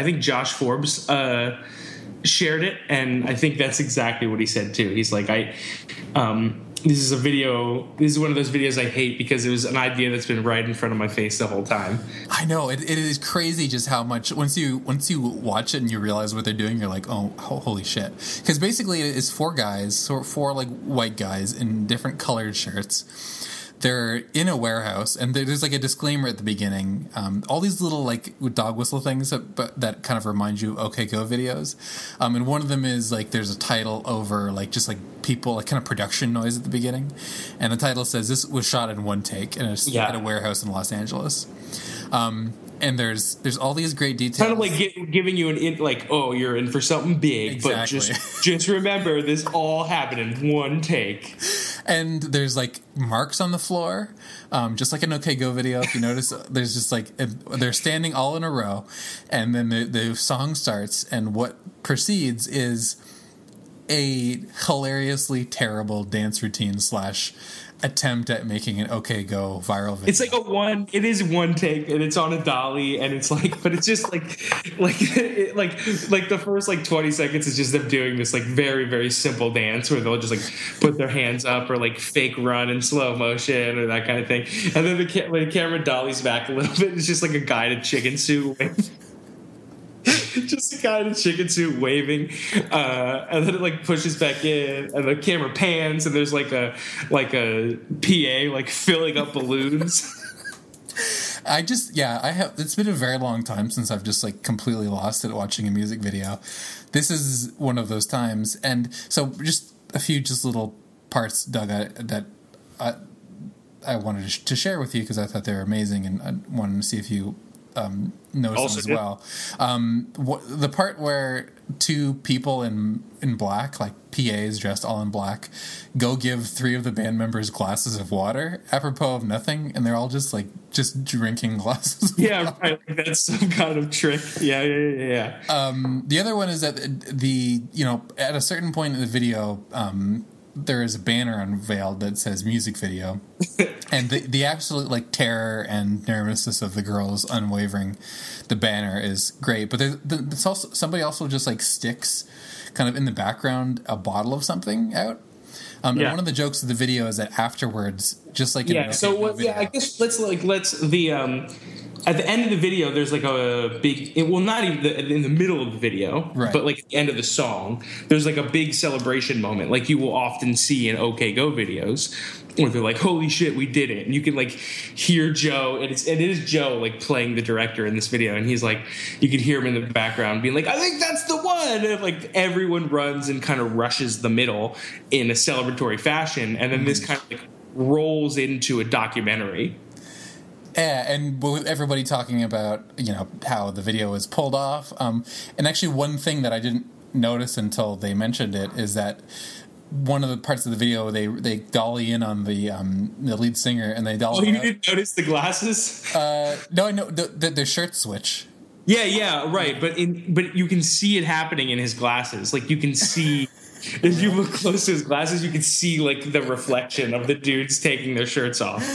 shared it, and I think that's exactly what he said too. He's like, this is one of those videos I hate because it was an idea that's been right in front of my face the whole time. I know, it is crazy just how much, once you watch it and you realize what they're doing, you're like, oh, holy shit. Because basically it is four like white guys in different colored shirts. They're in a warehouse, and there's like a disclaimer at the beginning. All these little like dog whistle things that kind of remind you of OK Go videos. And one of them is like there's a title over like just like people, like kind of production noise at the beginning, and the title says this was shot in one take and it's at a warehouse in Los Angeles. And there's all these great details. Kind of like giving you you're in for something big, exactly. But just remember this all happened in one take. And there's like marks on the floor, just like an OK Go video. If you notice, there's just like they're standing all in a row, and then the song starts, and what proceeds is a hilariously terrible dance routine / attempt at making an OK Go viral video. It's like it is one take, and it's on a dolly, and it's like, but it's just like the first like 20 seconds is just them doing this like very, very simple dance where they'll just like put their hands up or like fake run in slow motion or that kind of thing. And then when the camera dollies back a little bit, it's just like a guy in a chicken suit just a guy in a chicken suit waving, and then it like pushes back in, and the camera pans, and there's like a PA like filling up balloons. I have. It's been a very long time since I've just like completely lost it watching a music video. This is one of those times, and so just a few little parts, Doug, that I wanted to share with you because I thought they were amazing, and I wanted to see if you notice them as well. The part where two people in black, like PAs dressed all in black, go give three of the band members glasses of water apropos of nothing, and they're all just drinking glasses of water. Right. That's some kind of trick. Yeah. The other one is that at a certain point in the video, there is a banner unveiled that says music video, and the absolute like terror and nervousness of the girls unwavering the banner is great. But there's also somebody also just like sticks kind of in the background a bottle of something out. And one of the jokes of the video is that afterwards, just like I guess let's at the end of the video, there's like a big, not even in the middle of the video, right, but like at the end of the song, there's like a big celebration moment, like you will often see in OK Go videos, where they're like, "Holy shit, we did it!" And you can like hear Joe, and it is Joe like playing the director in this video, and he's like, you can hear him in the background being like, "I think that's the one!" And like everyone runs and kind of rushes the middle in a celebratory fashion, and then this kind of like rolls into a documentary. Yeah, and with everybody talking about, how the video was pulled off. And actually one thing that I didn't notice until they mentioned it is that one of the parts of the video, they dolly in on the lead singer, and they dolly. Oh, you didn't notice the glasses? No, I know the shirt switch. Yeah, right. But you can see it happening in his glasses. Like you can see. If you look close to his glasses, you can see like the reflection of the dudes taking their shirts off.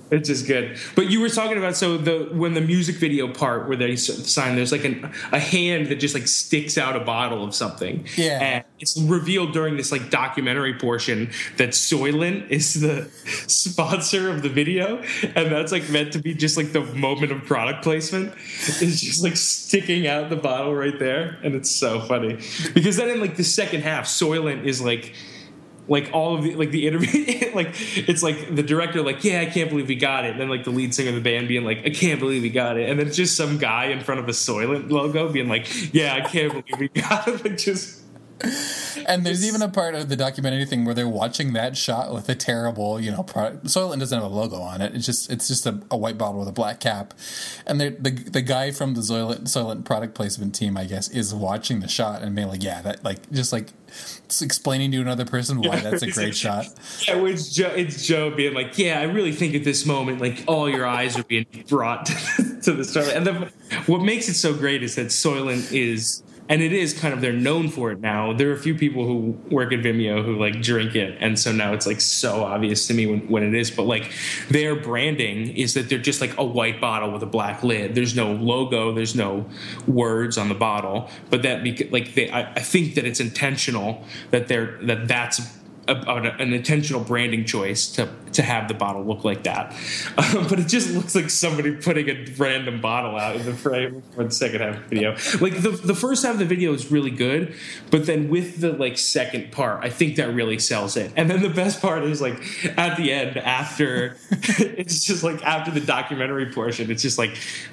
It's just good. But you were talking about when the music video part where they sign, there's like a hand that just like sticks out a bottle of something. Yeah. And it's revealed during this like documentary portion that Soylent is the sponsor of the video, and that's like meant to be just like the moment of product placement. It's just like sticking out the bottle right there, and it's so funny because then in like the second half, Soylent is like all of the like the interview like it's like the director like, yeah, I can't believe we got it, and then like the lead singer of the band being like, I can't believe we got it, and then it's just some guy in front of a Soylent logo being like, yeah, I can't believe we got it. Like just And there's even a part of the documentary thing where they're watching that shot with a terrible, product. Soylent doesn't have a logo on it. It's just a white bottle with a black cap. And the guy from the Soylent product placement team, I guess, is watching the shot and being like, yeah, that it's explaining to another person why that's a great shot. Yeah, it's Joe being like, yeah, I really think at this moment, like, all your eyes are being brought to the Soylent. And then what makes it so great is that Soylent is, and it is kind of, they're known for it now. There are a few people who work at Vimeo who like drink it, and so now it's like so obvious to me when it is. But like their branding is that they're just like a white bottle with a black lid. There's no logo, there's no words on the bottle. But that I think that it's intentional that's an intentional branding choice to have the bottle look like that. But it just looks like somebody putting a random bottle out in the frame for the second half of the video. Like the first half of the video is really good, but then with the like second part, I think that really sells it. And then the best part is like at the end, after it's just like after the documentary portion, it's just like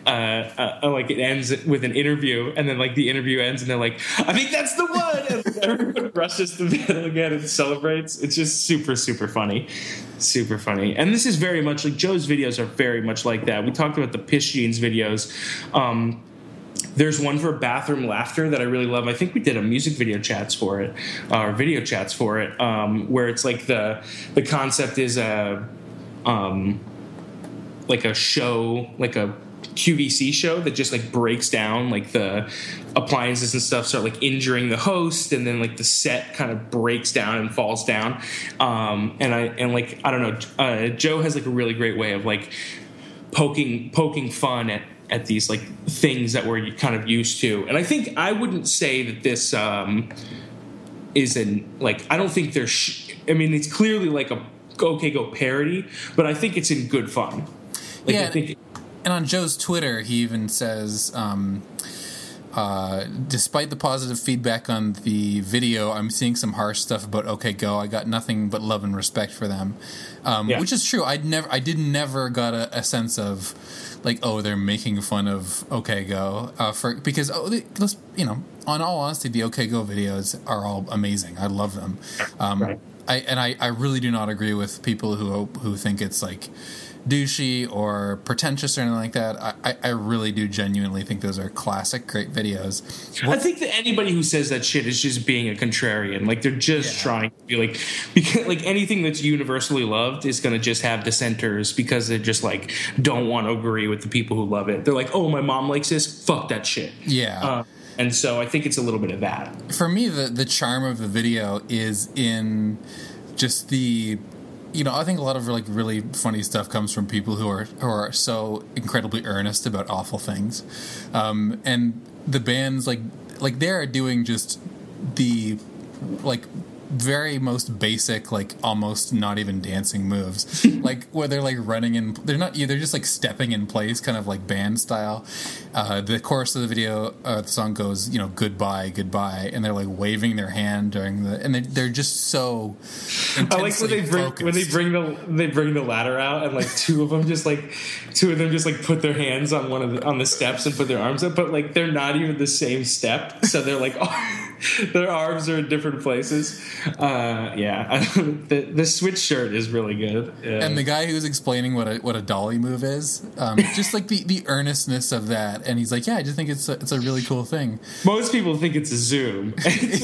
it ends with an interview, and then like the interview ends and they're like, I think that's the one, and everyone rushes to the middle again and celebrates. It's just super, super funny. Super funny. And this is very much like Joe's videos are very much like that. We talked about the Piss Jeans videos. There's one for Bathroom Laughter that I really love. I think we did a music video chats for it, or video chats for it, where it's like the concept is like a show, like a QVC show that just like breaks down like the appliances and stuff start like injuring the host, and then like the set kind of breaks down and falls down. I don't know, Joe has like a really great way of like poking fun at these like things that we're kind of used to. And I think I wouldn't say that this is I don't think there's it's clearly like a OK Go parody, but I think it's in good fun. Like, yeah. I think. And on Joe's Twitter, he even says, despite the positive feedback on the video, I'm seeing some harsh stuff about OK Go. I got nothing but love and respect for them, which is true. I never got a sense of like, oh, they're making fun of OK Go because on all honesty, the OK Go videos are all amazing. I love them. Right. I really do not agree with people who think it's like douchey or pretentious or anything like that. I really do genuinely think those are classic, great videos. I think that anybody who says that shit is just being a contrarian. Like, they're just trying to be like, because like anything that's universally loved is going to just have dissenters because they just like don't want to agree with the people who love it. They're like, oh, my mom likes this, fuck that shit. Yeah. And so I think it's a little bit of that. For me, the charm of the video is in just the, I think a lot of like really funny stuff comes from people who are so incredibly earnest about awful things, and the bands like they are doing just the like very most basic, like almost not even dancing moves, like where they're like running in. They're just like stepping in place, kind of like band style. The chorus of the video, the song goes, goodbye, goodbye, and they're like waving their hand during and they're just so intensely I like when they bring the ladder out, and like two of them just put their hands on the steps and put their arms up, but like they're not even the same step, so they're like their arms are in different places. The switch shirt is really good. Yeah. And the guy who's explaining what a dolly move is, just like the earnestness of that, and he's like, yeah, I just think it's a really cool thing. Most people think it's a zoom.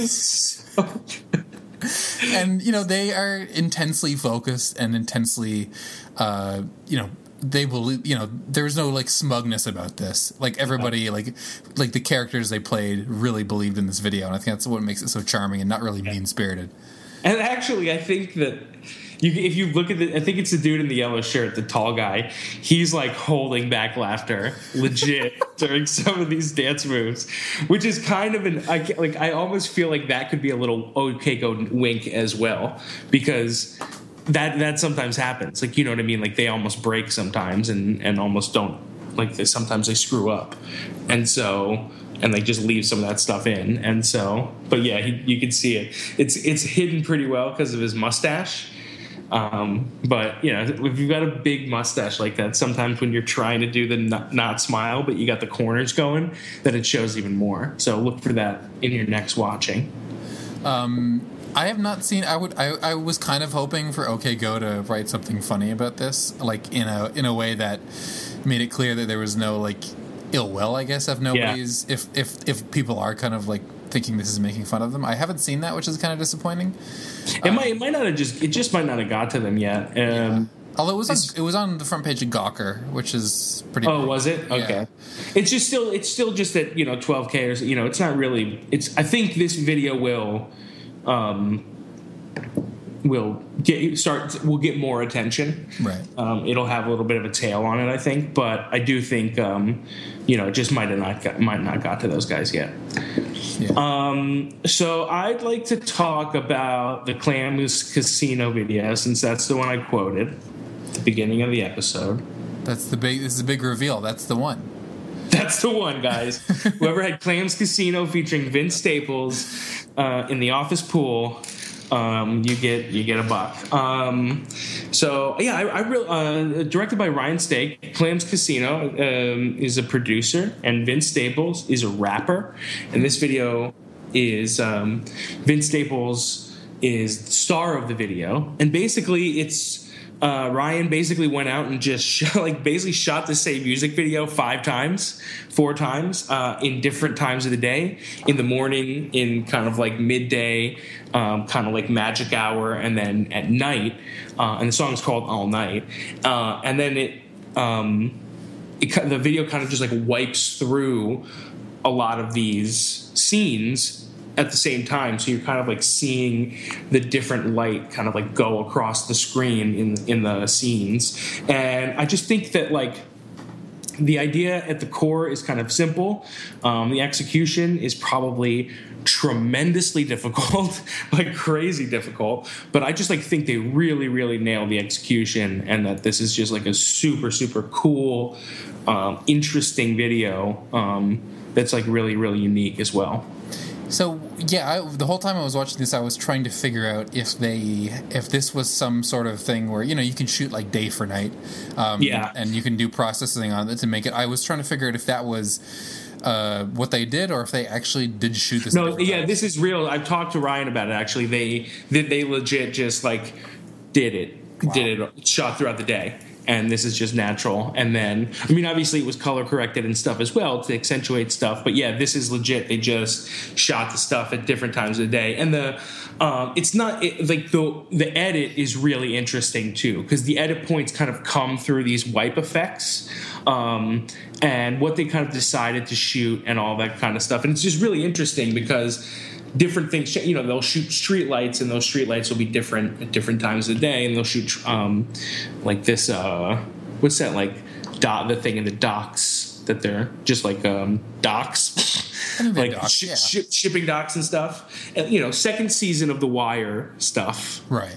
And they are intensely focused and intensely they believe, there's no like smugness about this. Like everybody, like the characters they played really believed in this video, and I think that's what makes it so charming and not really mean spirited. And actually, I think that if you look at I think it's the dude in the yellow shirt, the tall guy. He's like holding back laughter, legit, during some of these dance moves, which is kind of I almost feel like that could be a little OK Go wink as well, because that sometimes happens. Like, you know what I mean? Like, they almost break sometimes and almost don't. Like, sometimes they screw up, and they just leave some of that stuff in, and so. But yeah, you can see it. It's hidden pretty well because of his mustache. But you know, if you've got a big mustache like that, sometimes when you're trying to do the not smile, but you got the corners going, then it shows even more. So look for that in your next watching. I have not seen. I was kind of hoping for OK Go to write something funny about this, like in a way that made it clear that there was no like ill will, I guess, if nobody's if people are kind of like thinking this is making fun of them. I haven't seen that, which is kind of disappointing. It might not have just might not have got to them yet. Although it was on the front page of Gawker, which is pretty. Oh, was it? Okay. Yeah. It's still just at 12K or it's not really. I think this video will get more attention. Right. It'll have a little bit of a tail on it, I think, but I do think it just might not got to those guys yet. Yeah. So I'd like to talk about the Clams Casino video, since that's the one I quoted at the beginning of the episode. This is a big reveal. That's the one. That's the one, guys. Whoever had Clams Casino featuring Vince Staples in the office pool, you get a buck. So yeah, I really directed by Ryan Stake. Clams Casino is a producer, and Vince Staples is a rapper. And this video is Vince Staples is the star of the video, and basically it's. Ryan basically went out and just shot the same music video 4 times in different times of the day. In the morning, in kind of like midday, kind of like magic hour, and then at night. And the song's called All Night. And then the video kind of just like wipes through a lot of these scenes at the same time, so you're kind of like seeing the different light kind of like go across the screen in the scenes. And I just think that like the idea at the core is kind of simple. The execution is probably tremendously difficult, like crazy difficult, but I just like think they really, really nailed the execution, and that this is just like a super, super cool, interesting video that's like really, really unique as well. So yeah, the whole time I was watching this, I was trying to figure out if this was some sort of thing where you can shoot like day for night, and you can do processing on it to make it. I was trying to figure out if that was what they did, or if they actually did shoot this. No, yeah, this is real. I've talked to Ryan about it. Actually, they legit just like did it, shot throughout the day. And this is just natural. And then, I mean, obviously it was color corrected and stuff as well to accentuate stuff. But yeah, this is legit. They just shot the stuff at different times of the day. And the edit is really interesting too, because the edit points kind of come through these wipe effects, and what they kind of decided to shoot and all that kind of stuff. And it's just really interesting because different things, they'll shoot street lights, and those street lights will be different at different times of the day, and they'll shoot like this what's that, like the thing in the docks that they're just like docks like shipping docks and stuff, and second season of The Wire stuff, right?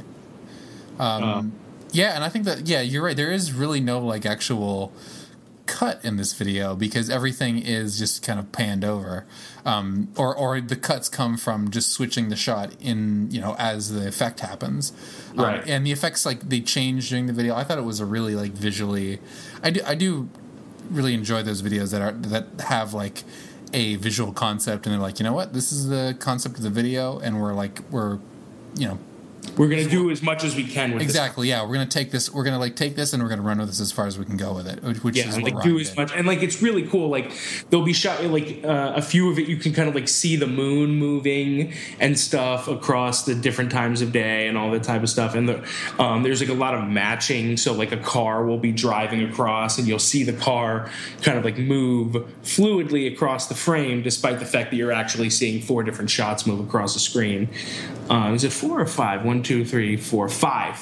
Yeah, and I think that you're right, there is really no like actual cut in this video, because everything is just kind of panned over, or the cuts come from just switching the shot in as the effect happens, right? And the effects, like, they change during the video. I thought it was a really like visually, I do really enjoy those videos that have like a visual concept, and they're like, what, this is the concept of the video, and we're going to do as much as we can with exactly. Yeah, we're going to take this. We're going to take this, and we're going to run with this as far as we can go with it. Which is and what like do as much. And like it's really cool. Like they'll be shot like a few of it. You can kind of like see the moon moving and stuff across the different times of day and all that type of stuff. And there's like a lot of matching. So like a car will be driving across, and you'll see the car kind of like move fluidly across the frame, despite the fact that you're actually seeing 4 different shots move across the screen. Is it 4 or 5? 1, 2, 3, 4, 5.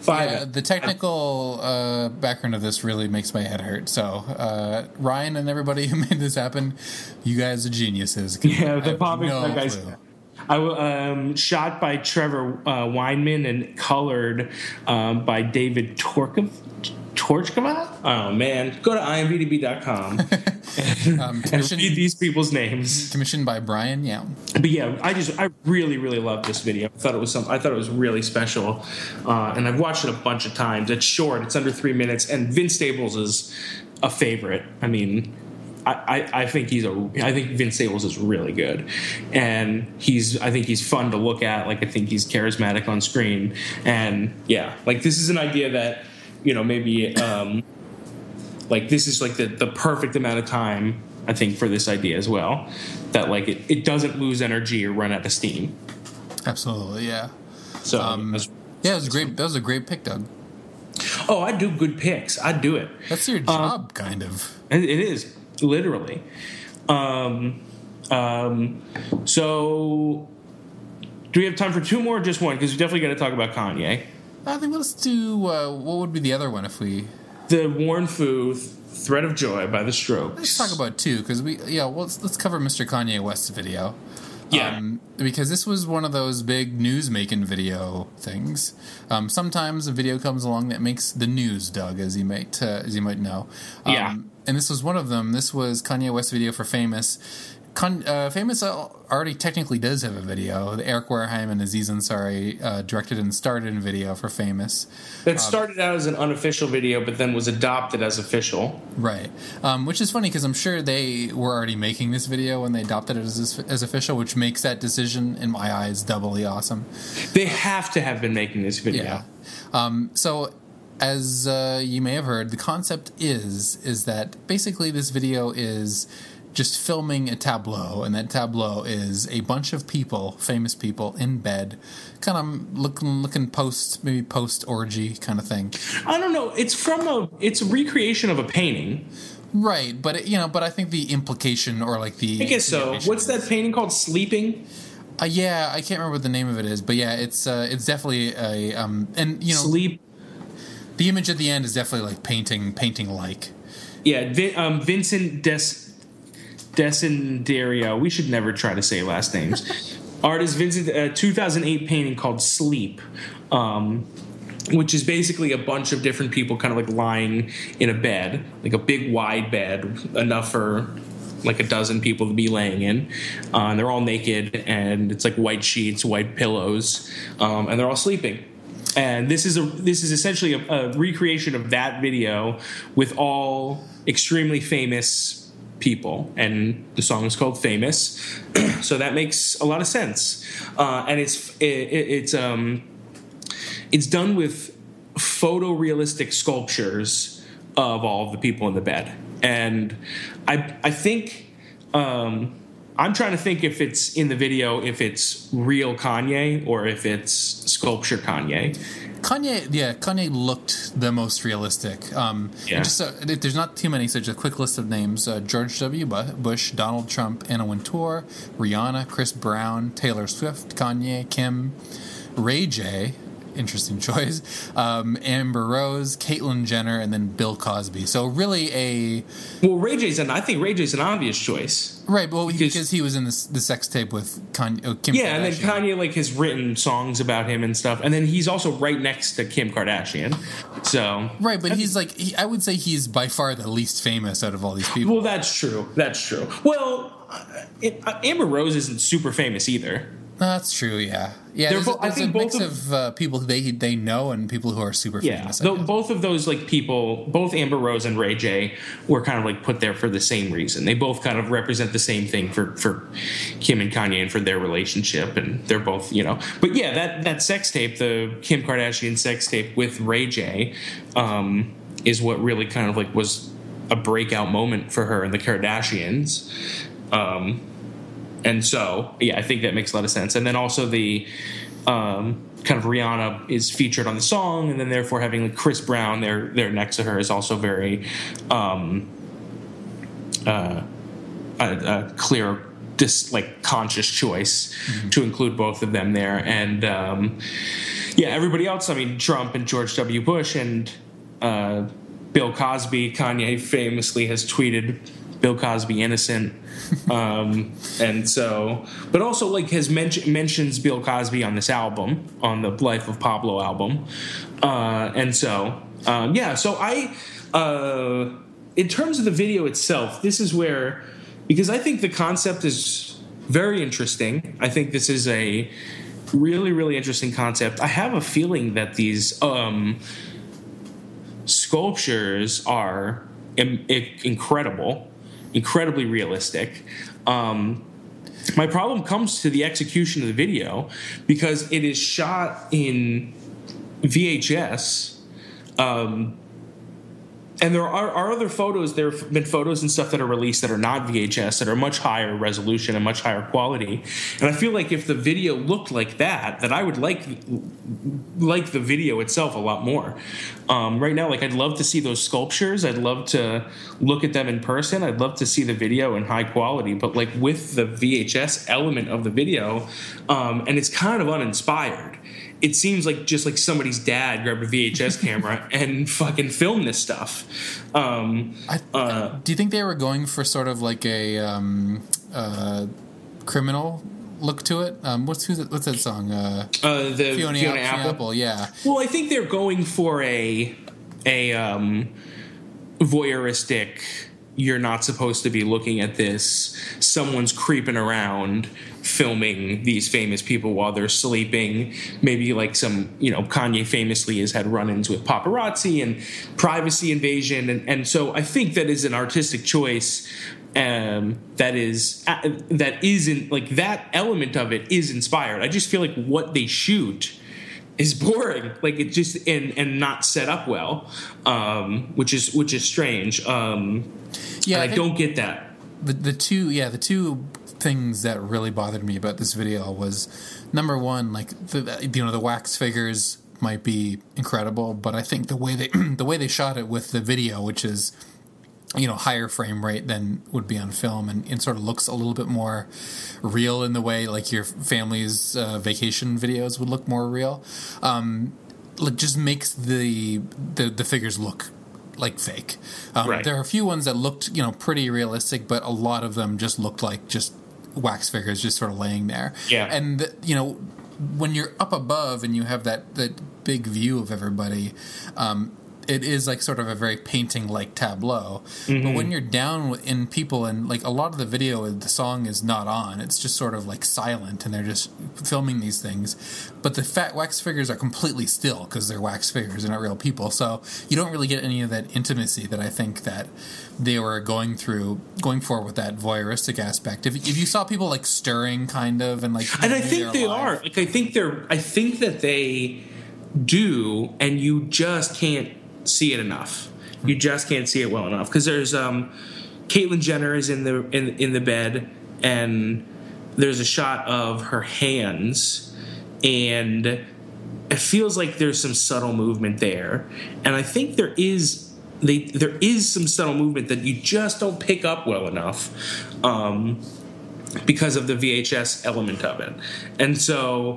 The technical background of this really makes my head hurt. So, Ryan and everybody who made this happen, you guys are geniuses. Yeah, the popping guys. Shot by Trevor Weinman and colored by David Torchkova. Oh man, go to imvdb.com and read these people's names. Commissioned by Brian Young. But yeah, I really love this video. I thought it was really special, and I've watched it a bunch of times. It's short, it's under 3 minutes, and Vince Staples is a favorite. I mean, I think Vince Staples is really good, and I think he's fun to look at. Like, I think he's charismatic on screen, and yeah, like this is an idea that, you know, maybe like this is like the perfect amount of time, I think, for this idea as well, that like it doesn't lose energy or run out of steam. Absolutely, yeah. So it was great. That was a great pick, Doug. Oh, I do good picks. I do it. That's your job, kind of. It is, literally. So do we have time for two more or just one? Because we definitely got to talk about Kanye. I think let's do, what would be the other one if we... The Warren Fu, Thread of Joy by The Strokes. Let's talk about two, because let's cover Mr. Kanye West's video. Yeah. Because this was one of those big news-making video things. Sometimes a video comes along that makes the news, Doug, as you might know. Yeah. And this was one of them. This was Kanye West's video for Famous. Famous already technically does have a video. Eric Wareheim and Aziz Ansari directed and starred in a video for Famous. That started out as an unofficial video, but then was adopted as official. Right. Which is funny because I'm sure they were already making this video when they adopted it as official, which makes that decision, in my eyes, doubly awesome. They have to have been making this video. Yeah. So, as you may have heard, the concept is that basically this video is just filming a tableau, and that tableau is a bunch of people, famous people, in bed, kind of looking post orgy kind of thing. I don't know. It's a recreation of a painting, right? But I think the implication, or like the, I guess so. What's that painting called? Sleeping. Yeah, I can't remember what the name of it is, but yeah, it's definitely a and you know, sleep. The image at the end is definitely like painting like. Yeah, Vincent Desindario. We should never try to say last names. Artist Vincent, 2008 painting called Sleep, which is basically a bunch of different people kind of like lying in a bed, like a big wide bed, enough for like a dozen people to be laying in. And they're all naked, and it's like white sheets, white pillows, and they're all sleeping. And this is essentially a recreation of that video with all extremely famous people, and the song is called Famous, so that makes a lot of sense. And it's done with photorealistic sculptures of all of the people in the bed, and I think I'm trying to think if it's in the video, if it's real Kanye or if it's sculpture Kanye. Kanye looked the most realistic. There's not too many, such a quick list of names: George W. Bush, Donald Trump, Anna Wintour, Rihanna, Chris Brown, Taylor Swift, Kanye, Kim, Ray J. Interesting choice. Amber Rose, Caitlyn Jenner, and then Bill Cosby. So really Ray J's an obvious choice, right? Well, because he was in the sex tape with Kim. Yeah, and then Kanye like has written songs about him and stuff, and then he's also right next to Kim Kardashian. So right, but he's like I would say he's by far the least famous out of all these people. Well, that's true. Well, Amber Rose isn't super famous either. That's true, yeah. Yeah, there's a mix of people they know and people who are super famous. Yeah, both of those like people, both Amber Rose and Ray J, were kind of like put there for the same reason. They both kind of represent the same thing for Kim and Kanye and for their relationship, and they're both, you know. But yeah, that sex tape, the Kim Kardashian sex tape with Ray J, is what really kind of like was a breakout moment for her and the Kardashians. And so, yeah, I think that makes a lot of sense. And then also the kind of Rihanna is featured on the song, and then therefore having like Chris Brown there next to her is also very clear this like conscious choice to include both of them there. And everybody else, I mean, Trump and George W. Bush and Bill Cosby. Kanye famously has tweeted Bill Cosby innocent. And so, but also like has mentions Bill Cosby on this album, on the Life of Pablo album. So I, in terms of the video itself, this is where, because I think the concept is very interesting. I think this is a really, really interesting concept. I have a feeling that these sculptures are incredibly realistic. My problem comes to the execution of the video, because it is shot in VHS. And there are other photos. There have been photos and stuff that are released that are not VHS, that are much higher resolution and much higher quality. And I feel like if the video looked like that I would like the video itself a lot more. Right now, like, I'd love to see those sculptures. I'd love to look at them in person. I'd love to see the video in high quality. But like with the VHS element of the video, and it's kind of uninspired. It seems like just like somebody's dad grabbed a VHS camera and fucking filmed this stuff. Do you think they were going for sort of like a criminal look to it? What's that song? The Fiona Apple. Yeah. Well, I think they're going for a voyeuristic. You're not supposed to be looking at this. Someone's creeping around, filming these famous people while they're sleeping. Maybe like Kanye famously has had run-ins with paparazzi and privacy invasion. And so I think that is an artistic choice that isn't like, that element of it is inspired. I just feel like what they shoot is boring, like it just and not set up well, which is strange. I don't get that. The two things that really bothered me about this video was, number one, like the wax figures might be incredible, but I think the way they shot it with the video, which is higher frame rate than would be on film, and sort of looks a little bit more real in the way like your family's vacation videos would look more real. It just makes the figures look like fake. Right. There are a few ones that looked pretty realistic, but a lot of them just looked like just wax figures just sort of laying there. Yeah. And when you're up above and you have that big view of everybody, it is like sort of a very painting-like tableau. Mm-hmm. But when you're down in people, and like a lot of the video, the song is not on. It's just sort of like silent, and they're just filming these things. But the fat wax figures are completely still because they're wax figures, they're not real people. So you don't really get any of that intimacy that I think that they were going for with that voyeuristic aspect. If you saw people like stirring, kind of, and like, and I think they are. Like I think that they do, and you just can't see it enough. You just can't see it well enough, because there's Caitlyn Jenner is in the bed, and there's a shot of her hands, and it feels like there's some subtle movement there, and I think there is some subtle movement that you just don't pick up well enough because of the VHS element of it. And so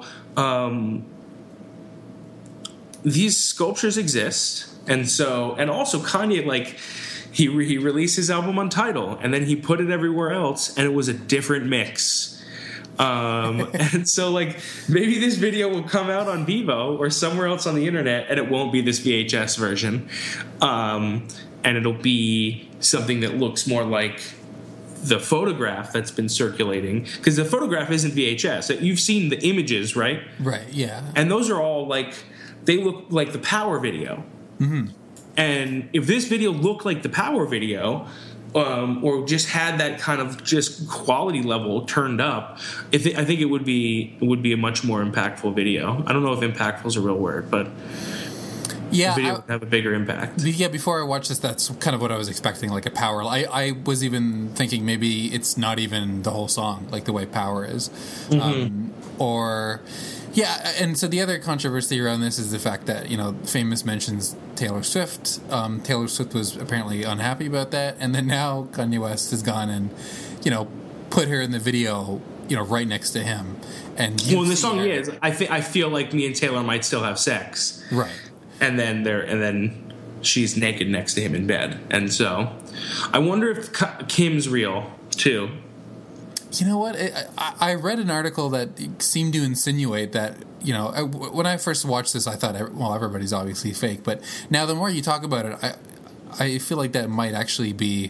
these sculptures exist. And also Kanye, like, he released his album on Tidal, and then he put it everywhere else, and it was a different mix. And so, like, maybe this video will come out on Vevo or somewhere else on the internet, and it won't be this VHS version. And it'll be something that looks more like the photograph that's been circulating, because the photograph isn't VHS. You've seen the images, right? Right, yeah. And those are all, like, they look like the Power video. Mm-hmm. And if this video looked like the Power video, or just had that kind of just quality level turned up, I think it would be a much more impactful video. I don't know if impactful is a real word, but the video would have a bigger impact. Yeah, before I watched this, that's kind of what I was expecting, like a Power. I was even thinking maybe it's not even the whole song, like the way Power is. Mm-hmm. Yeah, and so the other controversy around this is the fact that, Famous mentions Taylor Swift. Taylor Swift was apparently unhappy about that, and then now Kanye West has gone and, put her in the video, right next to him. And the song is, I feel like me and Taylor might still have sex. Right. And then she's naked next to him in bed. And so I wonder if Kim's real too. You know what? I read an article that seemed to insinuate that, when I first watched this, I thought, everybody's obviously fake. But now the more you talk about it, I feel like that might actually be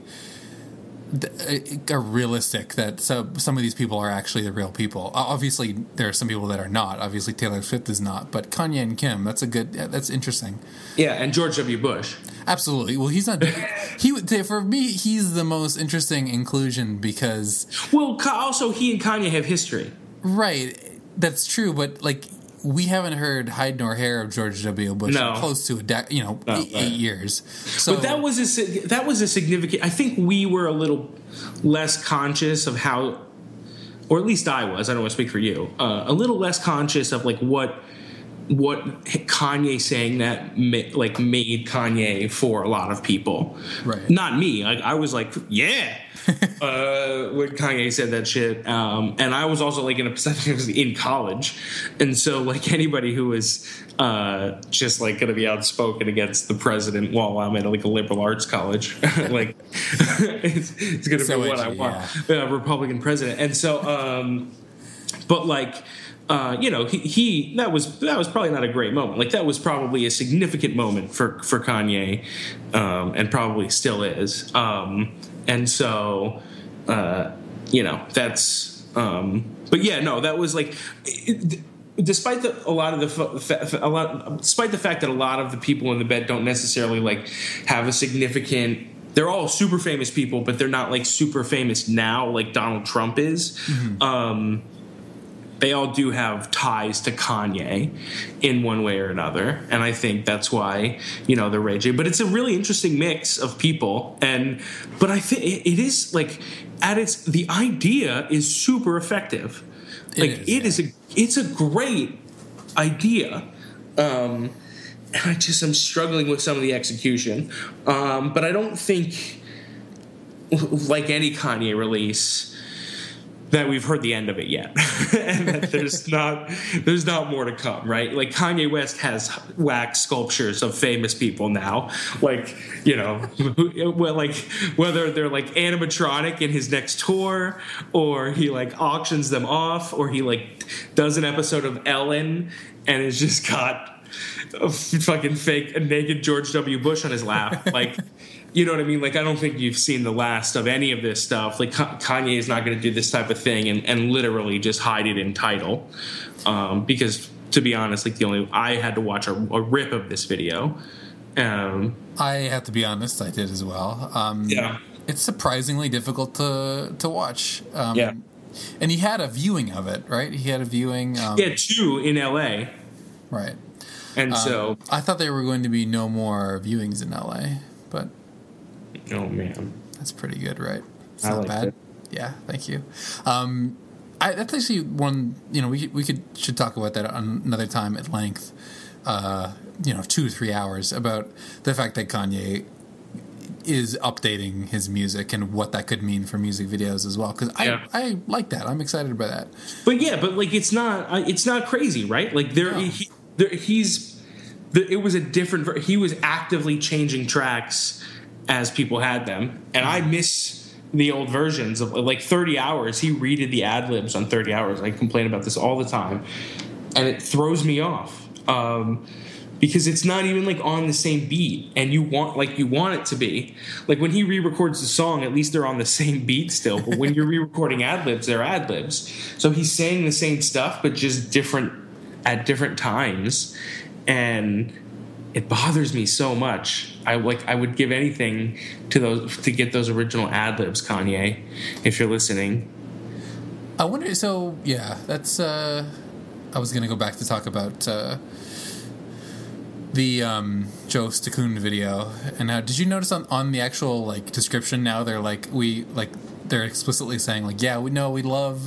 realistic, that some of these people are actually the real people. Obviously, there are some people that are not. Obviously, Taylor Swift is not. But Kanye and Kim, that's interesting. Yeah, and George W. Bush. Absolutely. Well, he's not. For me, he's the most interesting inclusion because. Well, also he and Kanye have history. Right, that's true. But we haven't heard hide nor hair of George W. Bush in close to 8 years. So, but that was a significant. I think we were a little less conscious of how, or at least I was. I don't want to speak for you. A little less conscious of what Kanye saying that made Kanye for a lot of people. Right. Not me. I was like, yeah. When Kanye said that shit, and I was also in college, and so anybody who was just going to be outspoken against the president while I'm at a liberal arts college, it's going to be what I want, a Republican president, and so he that was probably not a great moment. That was probably a significant moment for Kanye, and probably still is. And so, that's. But yeah, no, that was despite the fact that a lot of the people in the bed don't necessarily have a significant. They're all super famous people, but they're not super famous now, like Donald Trump is. Mm-hmm. They all do have ties to Kanye in one way or another. And I think that's why, they're raging. But it's a really interesting mix of people. But I think it is the idea is super effective. It's a great idea. And I'm struggling with some of the execution. But I don't think, like any Kanye release, that we've heard the end of it yet, and that there's not more to come, right? Kanye West has wax sculptures of famous people now, whether they're animatronic in his next tour, or he auctions them off, or he does an episode of Ellen and has just got a fucking fake naked George W. Bush on his lap, You know what I mean? I don't think you've seen the last of any of this stuff. Kanye is not going to do this type of thing and literally just hide it in Tidal. Because, to be honest, I had to watch a rip of this video. I have to be honest, I did as well. Yeah. It's surprisingly difficult to watch. Yeah. And he had a viewing of it, right? He had a viewing. 2 in L.A. Right. And so... I thought there were going to be no more viewings in L.A., but... Oh, man. That's pretty good, right? It's not bad. it. Yeah, thank you. That's actually one, we should talk about that another time at length, 2 to 3 hours, about the fact that Kanye is updating his music and what that could mean for music videos as well. Because I like that. I'm excited by that. But yeah, it's not crazy, right? It was a different, he was actively changing tracks as people had them, and I miss the old versions of 30 Hours. He redid the ad libs on 30 Hours. I complain about this all the time, and it throws me off because it's not even on the same beat, and you want it to be. When he re-records the song, at least they're on the same beat still. But when you're re-recording ad libs, they're ad libs. So he's saying the same stuff, but just different at different times, and it bothers me so much. I would give anything to get those original ad libs, Kanye, if you're listening. I wonder. So yeah, that's. I was going to go back to talk about the Joe Stacoon video, and did you notice on the actual description now they're they're explicitly saying we love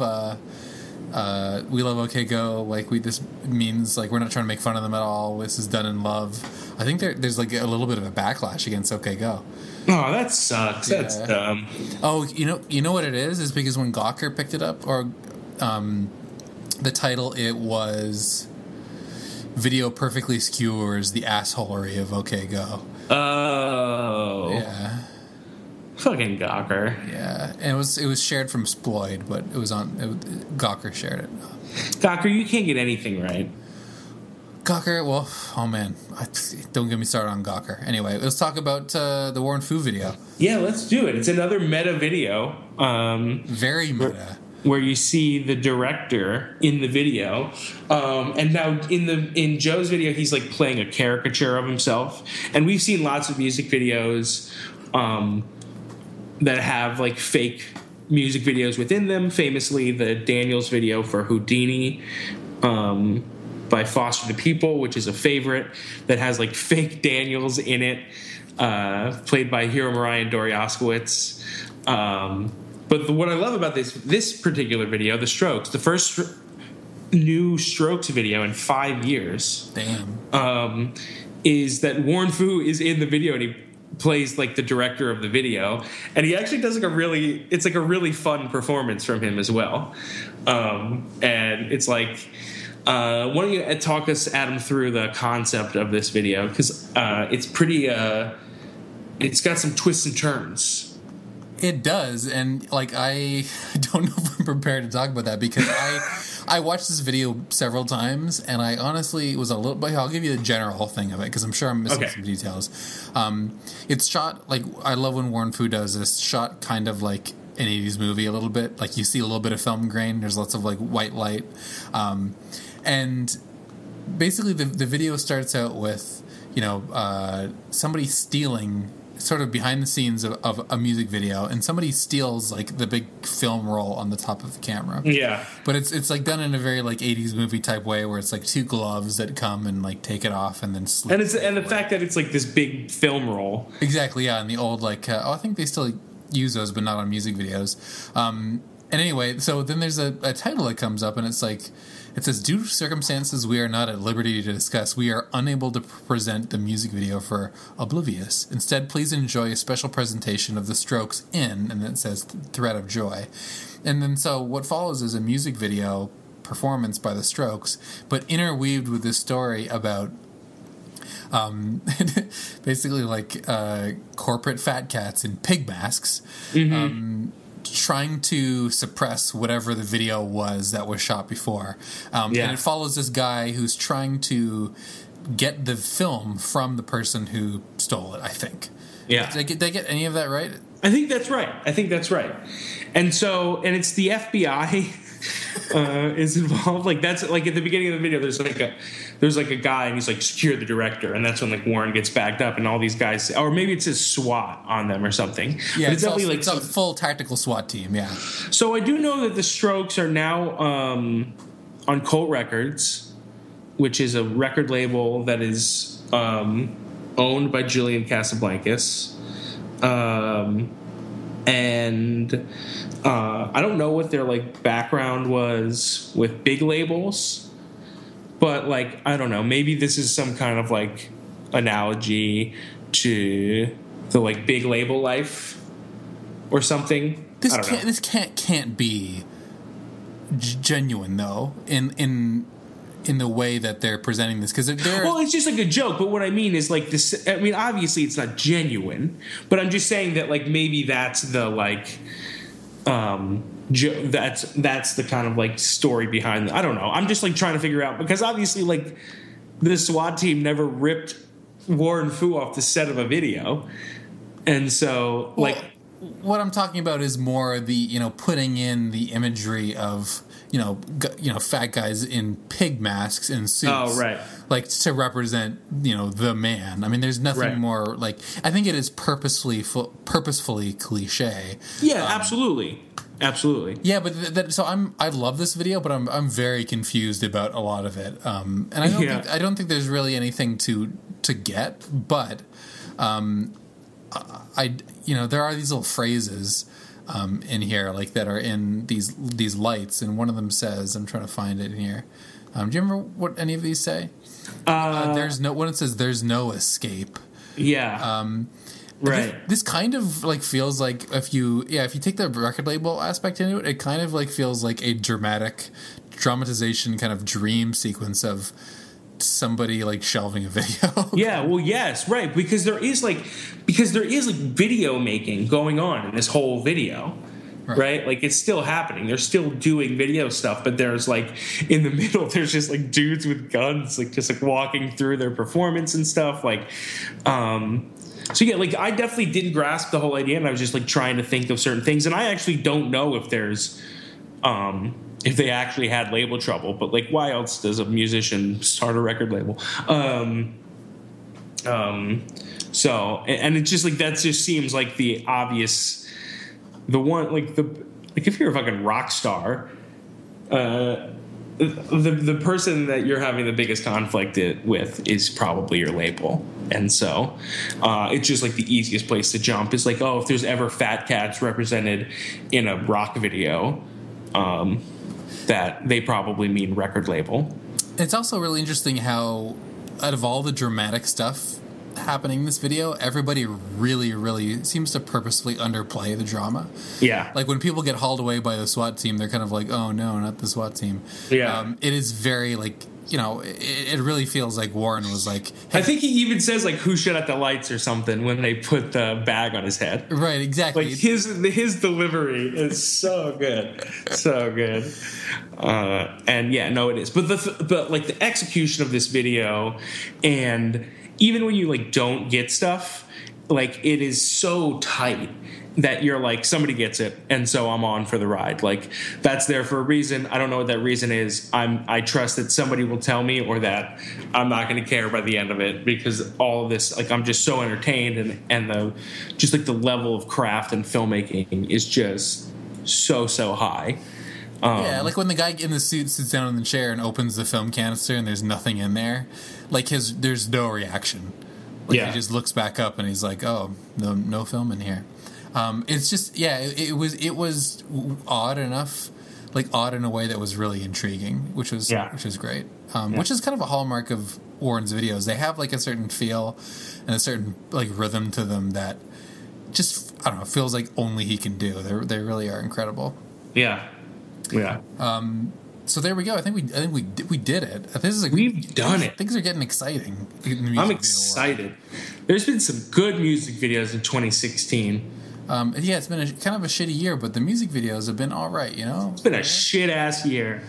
OK Go, this means we're not trying to make fun of them at all. This is done in love. I think there's a little bit of a backlash against OK Go. Oh, that sucks. Yeah. That's dumb. Oh, you know what it is? Is because when Gawker picked it up, or the title, it was Video Perfectly Skewers the Assholery of OK Go. Oh. Yeah. Fucking Gawker. Yeah. And it was shared from Sploid, but Gawker shared it. Gawker, you can't get anything right. Gawker, well, oh man, don't get me started on Gawker. Anyway, let's talk about the Warren Fu video. Yeah, let's do it. It's another meta video. Very meta. Where you see the director in the video, and now in Joe's video, he's like playing a caricature of himself. And we've seen lots of music videos that have like fake music videos within them. Famously, the Daniels video for Houdini. By Foster the People, which is a favorite, that has like fake Daniels in it, played by Hiro Murai and Dori Oskowitz. But what I love about this particular video, The Strokes, the first new Strokes video in 5 years, is that Warren Fu is in the video and he plays like the director of the video, and he actually does like a really fun performance from him as well. And it's like, why don't you talk us, Adam, through the concept of this video, because it's pretty it's got some twists and turns. It does, and like I don't know if I'm prepared to talk about that, because I watched this video several times, and I honestly was a little. But I'll give you the general thing of it, because I'm sure I'm missing some details. It's shot like, I love when Warren Fu does this. Shot kind of like an 80s movie a little bit. Like you see a little bit of film grain. There's lots of like white light, and basically the video starts out with somebody stealing, sort of behind the scenes of a music video, and somebody steals like the big film roll on the top of the camera. Yeah. But it's like done in a very like 80s movie type way, where it's like two gloves that come and like take it off and then slip. And the fact that it's like this big film roll. Exactly, yeah. And the old like I think they still use those, but not on music videos. And anyway, so then there's a title that comes up, and it's like, it says, due to circumstances we are not at liberty to discuss, we are unable to present the music video for Oblivious. Instead, please enjoy a special presentation of The Strokes and then it says Thread of Joy. And then so what follows is a music video performance by The Strokes, but interweaved with this story about basically like corporate fat cats in pig masks, trying to suppress whatever the video was that was shot before. And it follows this guy who's trying to get the film from the person who stole it, I think. Yeah. Did I get any of that right? I think that's right. And it's the FBI is involved. Like, that's like at the beginning of the video, there's like a guy, and he's like, secure the director, and that's when like Warren gets backed up, and all these guys, or maybe it says SWAT on them or something. Yeah, but it's definitely it's a full tactical SWAT team. Yeah. So I do know that the Strokes are now on Colt Records, which is a record label that is owned by Julian Casablancas. And I don't know what their like background was with big labels, but like, I don't know, maybe this is some kind of like analogy to the like big label life or something. This can't be genuine though in the way that they're presenting this, because well, it's just like a joke. But what I mean is like this. I mean, obviously it's not genuine, but I'm just saying that like maybe that's the like that's the kind of like story behind it. I don't know. I'm just like trying to figure out, because obviously like the SWAT team never ripped Warren Fu off the set of a video, and so like what I'm talking about is more the putting in the imagery of fat guys in pig masks and suits. Oh, right. Like to represent, the man. I mean, there's nothing more like, I think it is purposefully cliche. Yeah, absolutely. Absolutely. Yeah, but so I love this video, but I'm very confused about a lot of it. And I don't think there's really anything to get, but there are these little phrases in here, like that are in these lights, and one of them says, I'm trying to find it in here. Do you remember what any of these say? When it says "there's no escape." Yeah. Right. This kind of like feels like if you take the record label aspect into it, it kind of like feels like a dramatization kind of dream sequence of somebody like shelving a video. Yeah, well, yes, right, because there is like video making going on in this whole video. Right? Like, it's still happening. They're still doing video stuff, but there's, like, in the middle, there's just, like, dudes with guns, like, just, like, walking through their performance and stuff. Like, so, yeah, like, I definitely didn't grasp the whole idea, and I was just, like, trying to think of certain things. And I actually don't know if there's, if they actually had label trouble. But, like, why else does a musician start a record label? So, and it's just, like, that just seems like the obvious... The one, like if you're a fucking rock star, the person that you're having the biggest conflict with is probably your label, and so it's just like the easiest place to jump is like, oh, if there's ever Fat Cats represented in a rock video, that they probably mean record label. It's also really interesting how out of all the dramatic stuff happening in this video, everybody really, really seems to purposefully underplay the drama. Yeah. Like when people get hauled away by the SWAT team, they're kind of like, oh no, not the SWAT team. Yeah. It is very like, you know, it really feels like Warren was like... Hey. I think he even says like, who shut out the lights or something when they put the bag on his head. Right, exactly. Like his delivery is so good. So good. And yeah, no, it is. But like the execution of this video, and even when you like don't get stuff, like it is so tight that you're like, somebody gets it, and so I'm on for the ride. Like, that's there for a reason. I don't know what that reason is. I trust that somebody will tell me, or that I'm not going to care by the end of it, because all of this, like, I'm just so entertained, and the just like the level of craft and filmmaking is just so high. Yeah, like when the guy in the suit sits down in the chair and opens the film canister and there's nothing in there, like there's no reaction. Like he just looks back up and he's like, oh, no film in here. It's just, yeah, it was odd enough, like odd in a way that was really intriguing, which was great. Which is kind of a hallmark of Warren's videos. They have like a certain feel and a certain like rhythm to them that just, I don't know, feels like only he can do. They really are incredible. Yeah. Yeah. So there we go. I think we did it. This is we've done it. Things are getting exciting. I'm excited. There's been some good music videos in 2016. Yeah, it's been kind of a shitty year, but the music videos have been all right, you know? It's been a shit-ass year.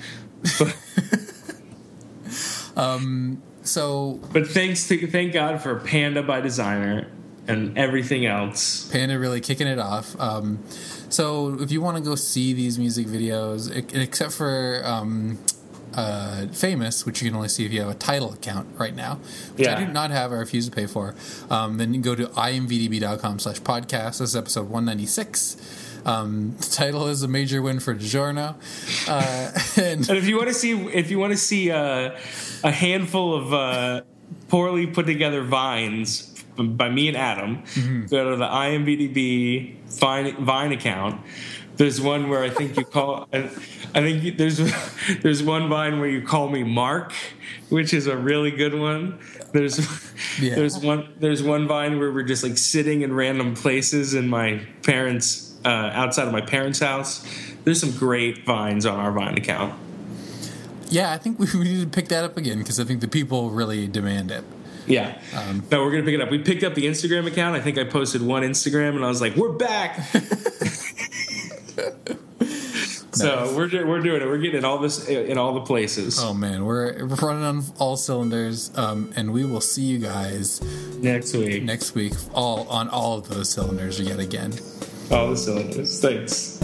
But thank God for Panda by Designer and everything else. Panda really kicking it off. So if you want to go see these music videos, except for Famous, which you can only see if you have a Tidal account right now, which I do not have or refuse to pay for, then you can go to imvdb.com/podcast. This is episode 196. The title is a major win for DiGiorno. And if you want to see a handful of poorly put together vines by me and Adam, go to the IMVDB Vine account. There's one where I think you call. I think there's one Vine where you call me Mark, which is a really good one. There's one Vine where we're just like sitting in random places in my parents' outside of my parents' house. There's some great Vines on our Vine account. Yeah, I think we need to pick that up again because I think the people really demand it. Yeah. No, we're going to pick it up. We picked up the Instagram account. I think I posted one Instagram, and I was like, we're back. So we're doing it. We're getting all this in all the places. Oh, man. We're running on all cylinders, and we will see you guys next week. On all of those cylinders yet again. All the cylinders. Thanks.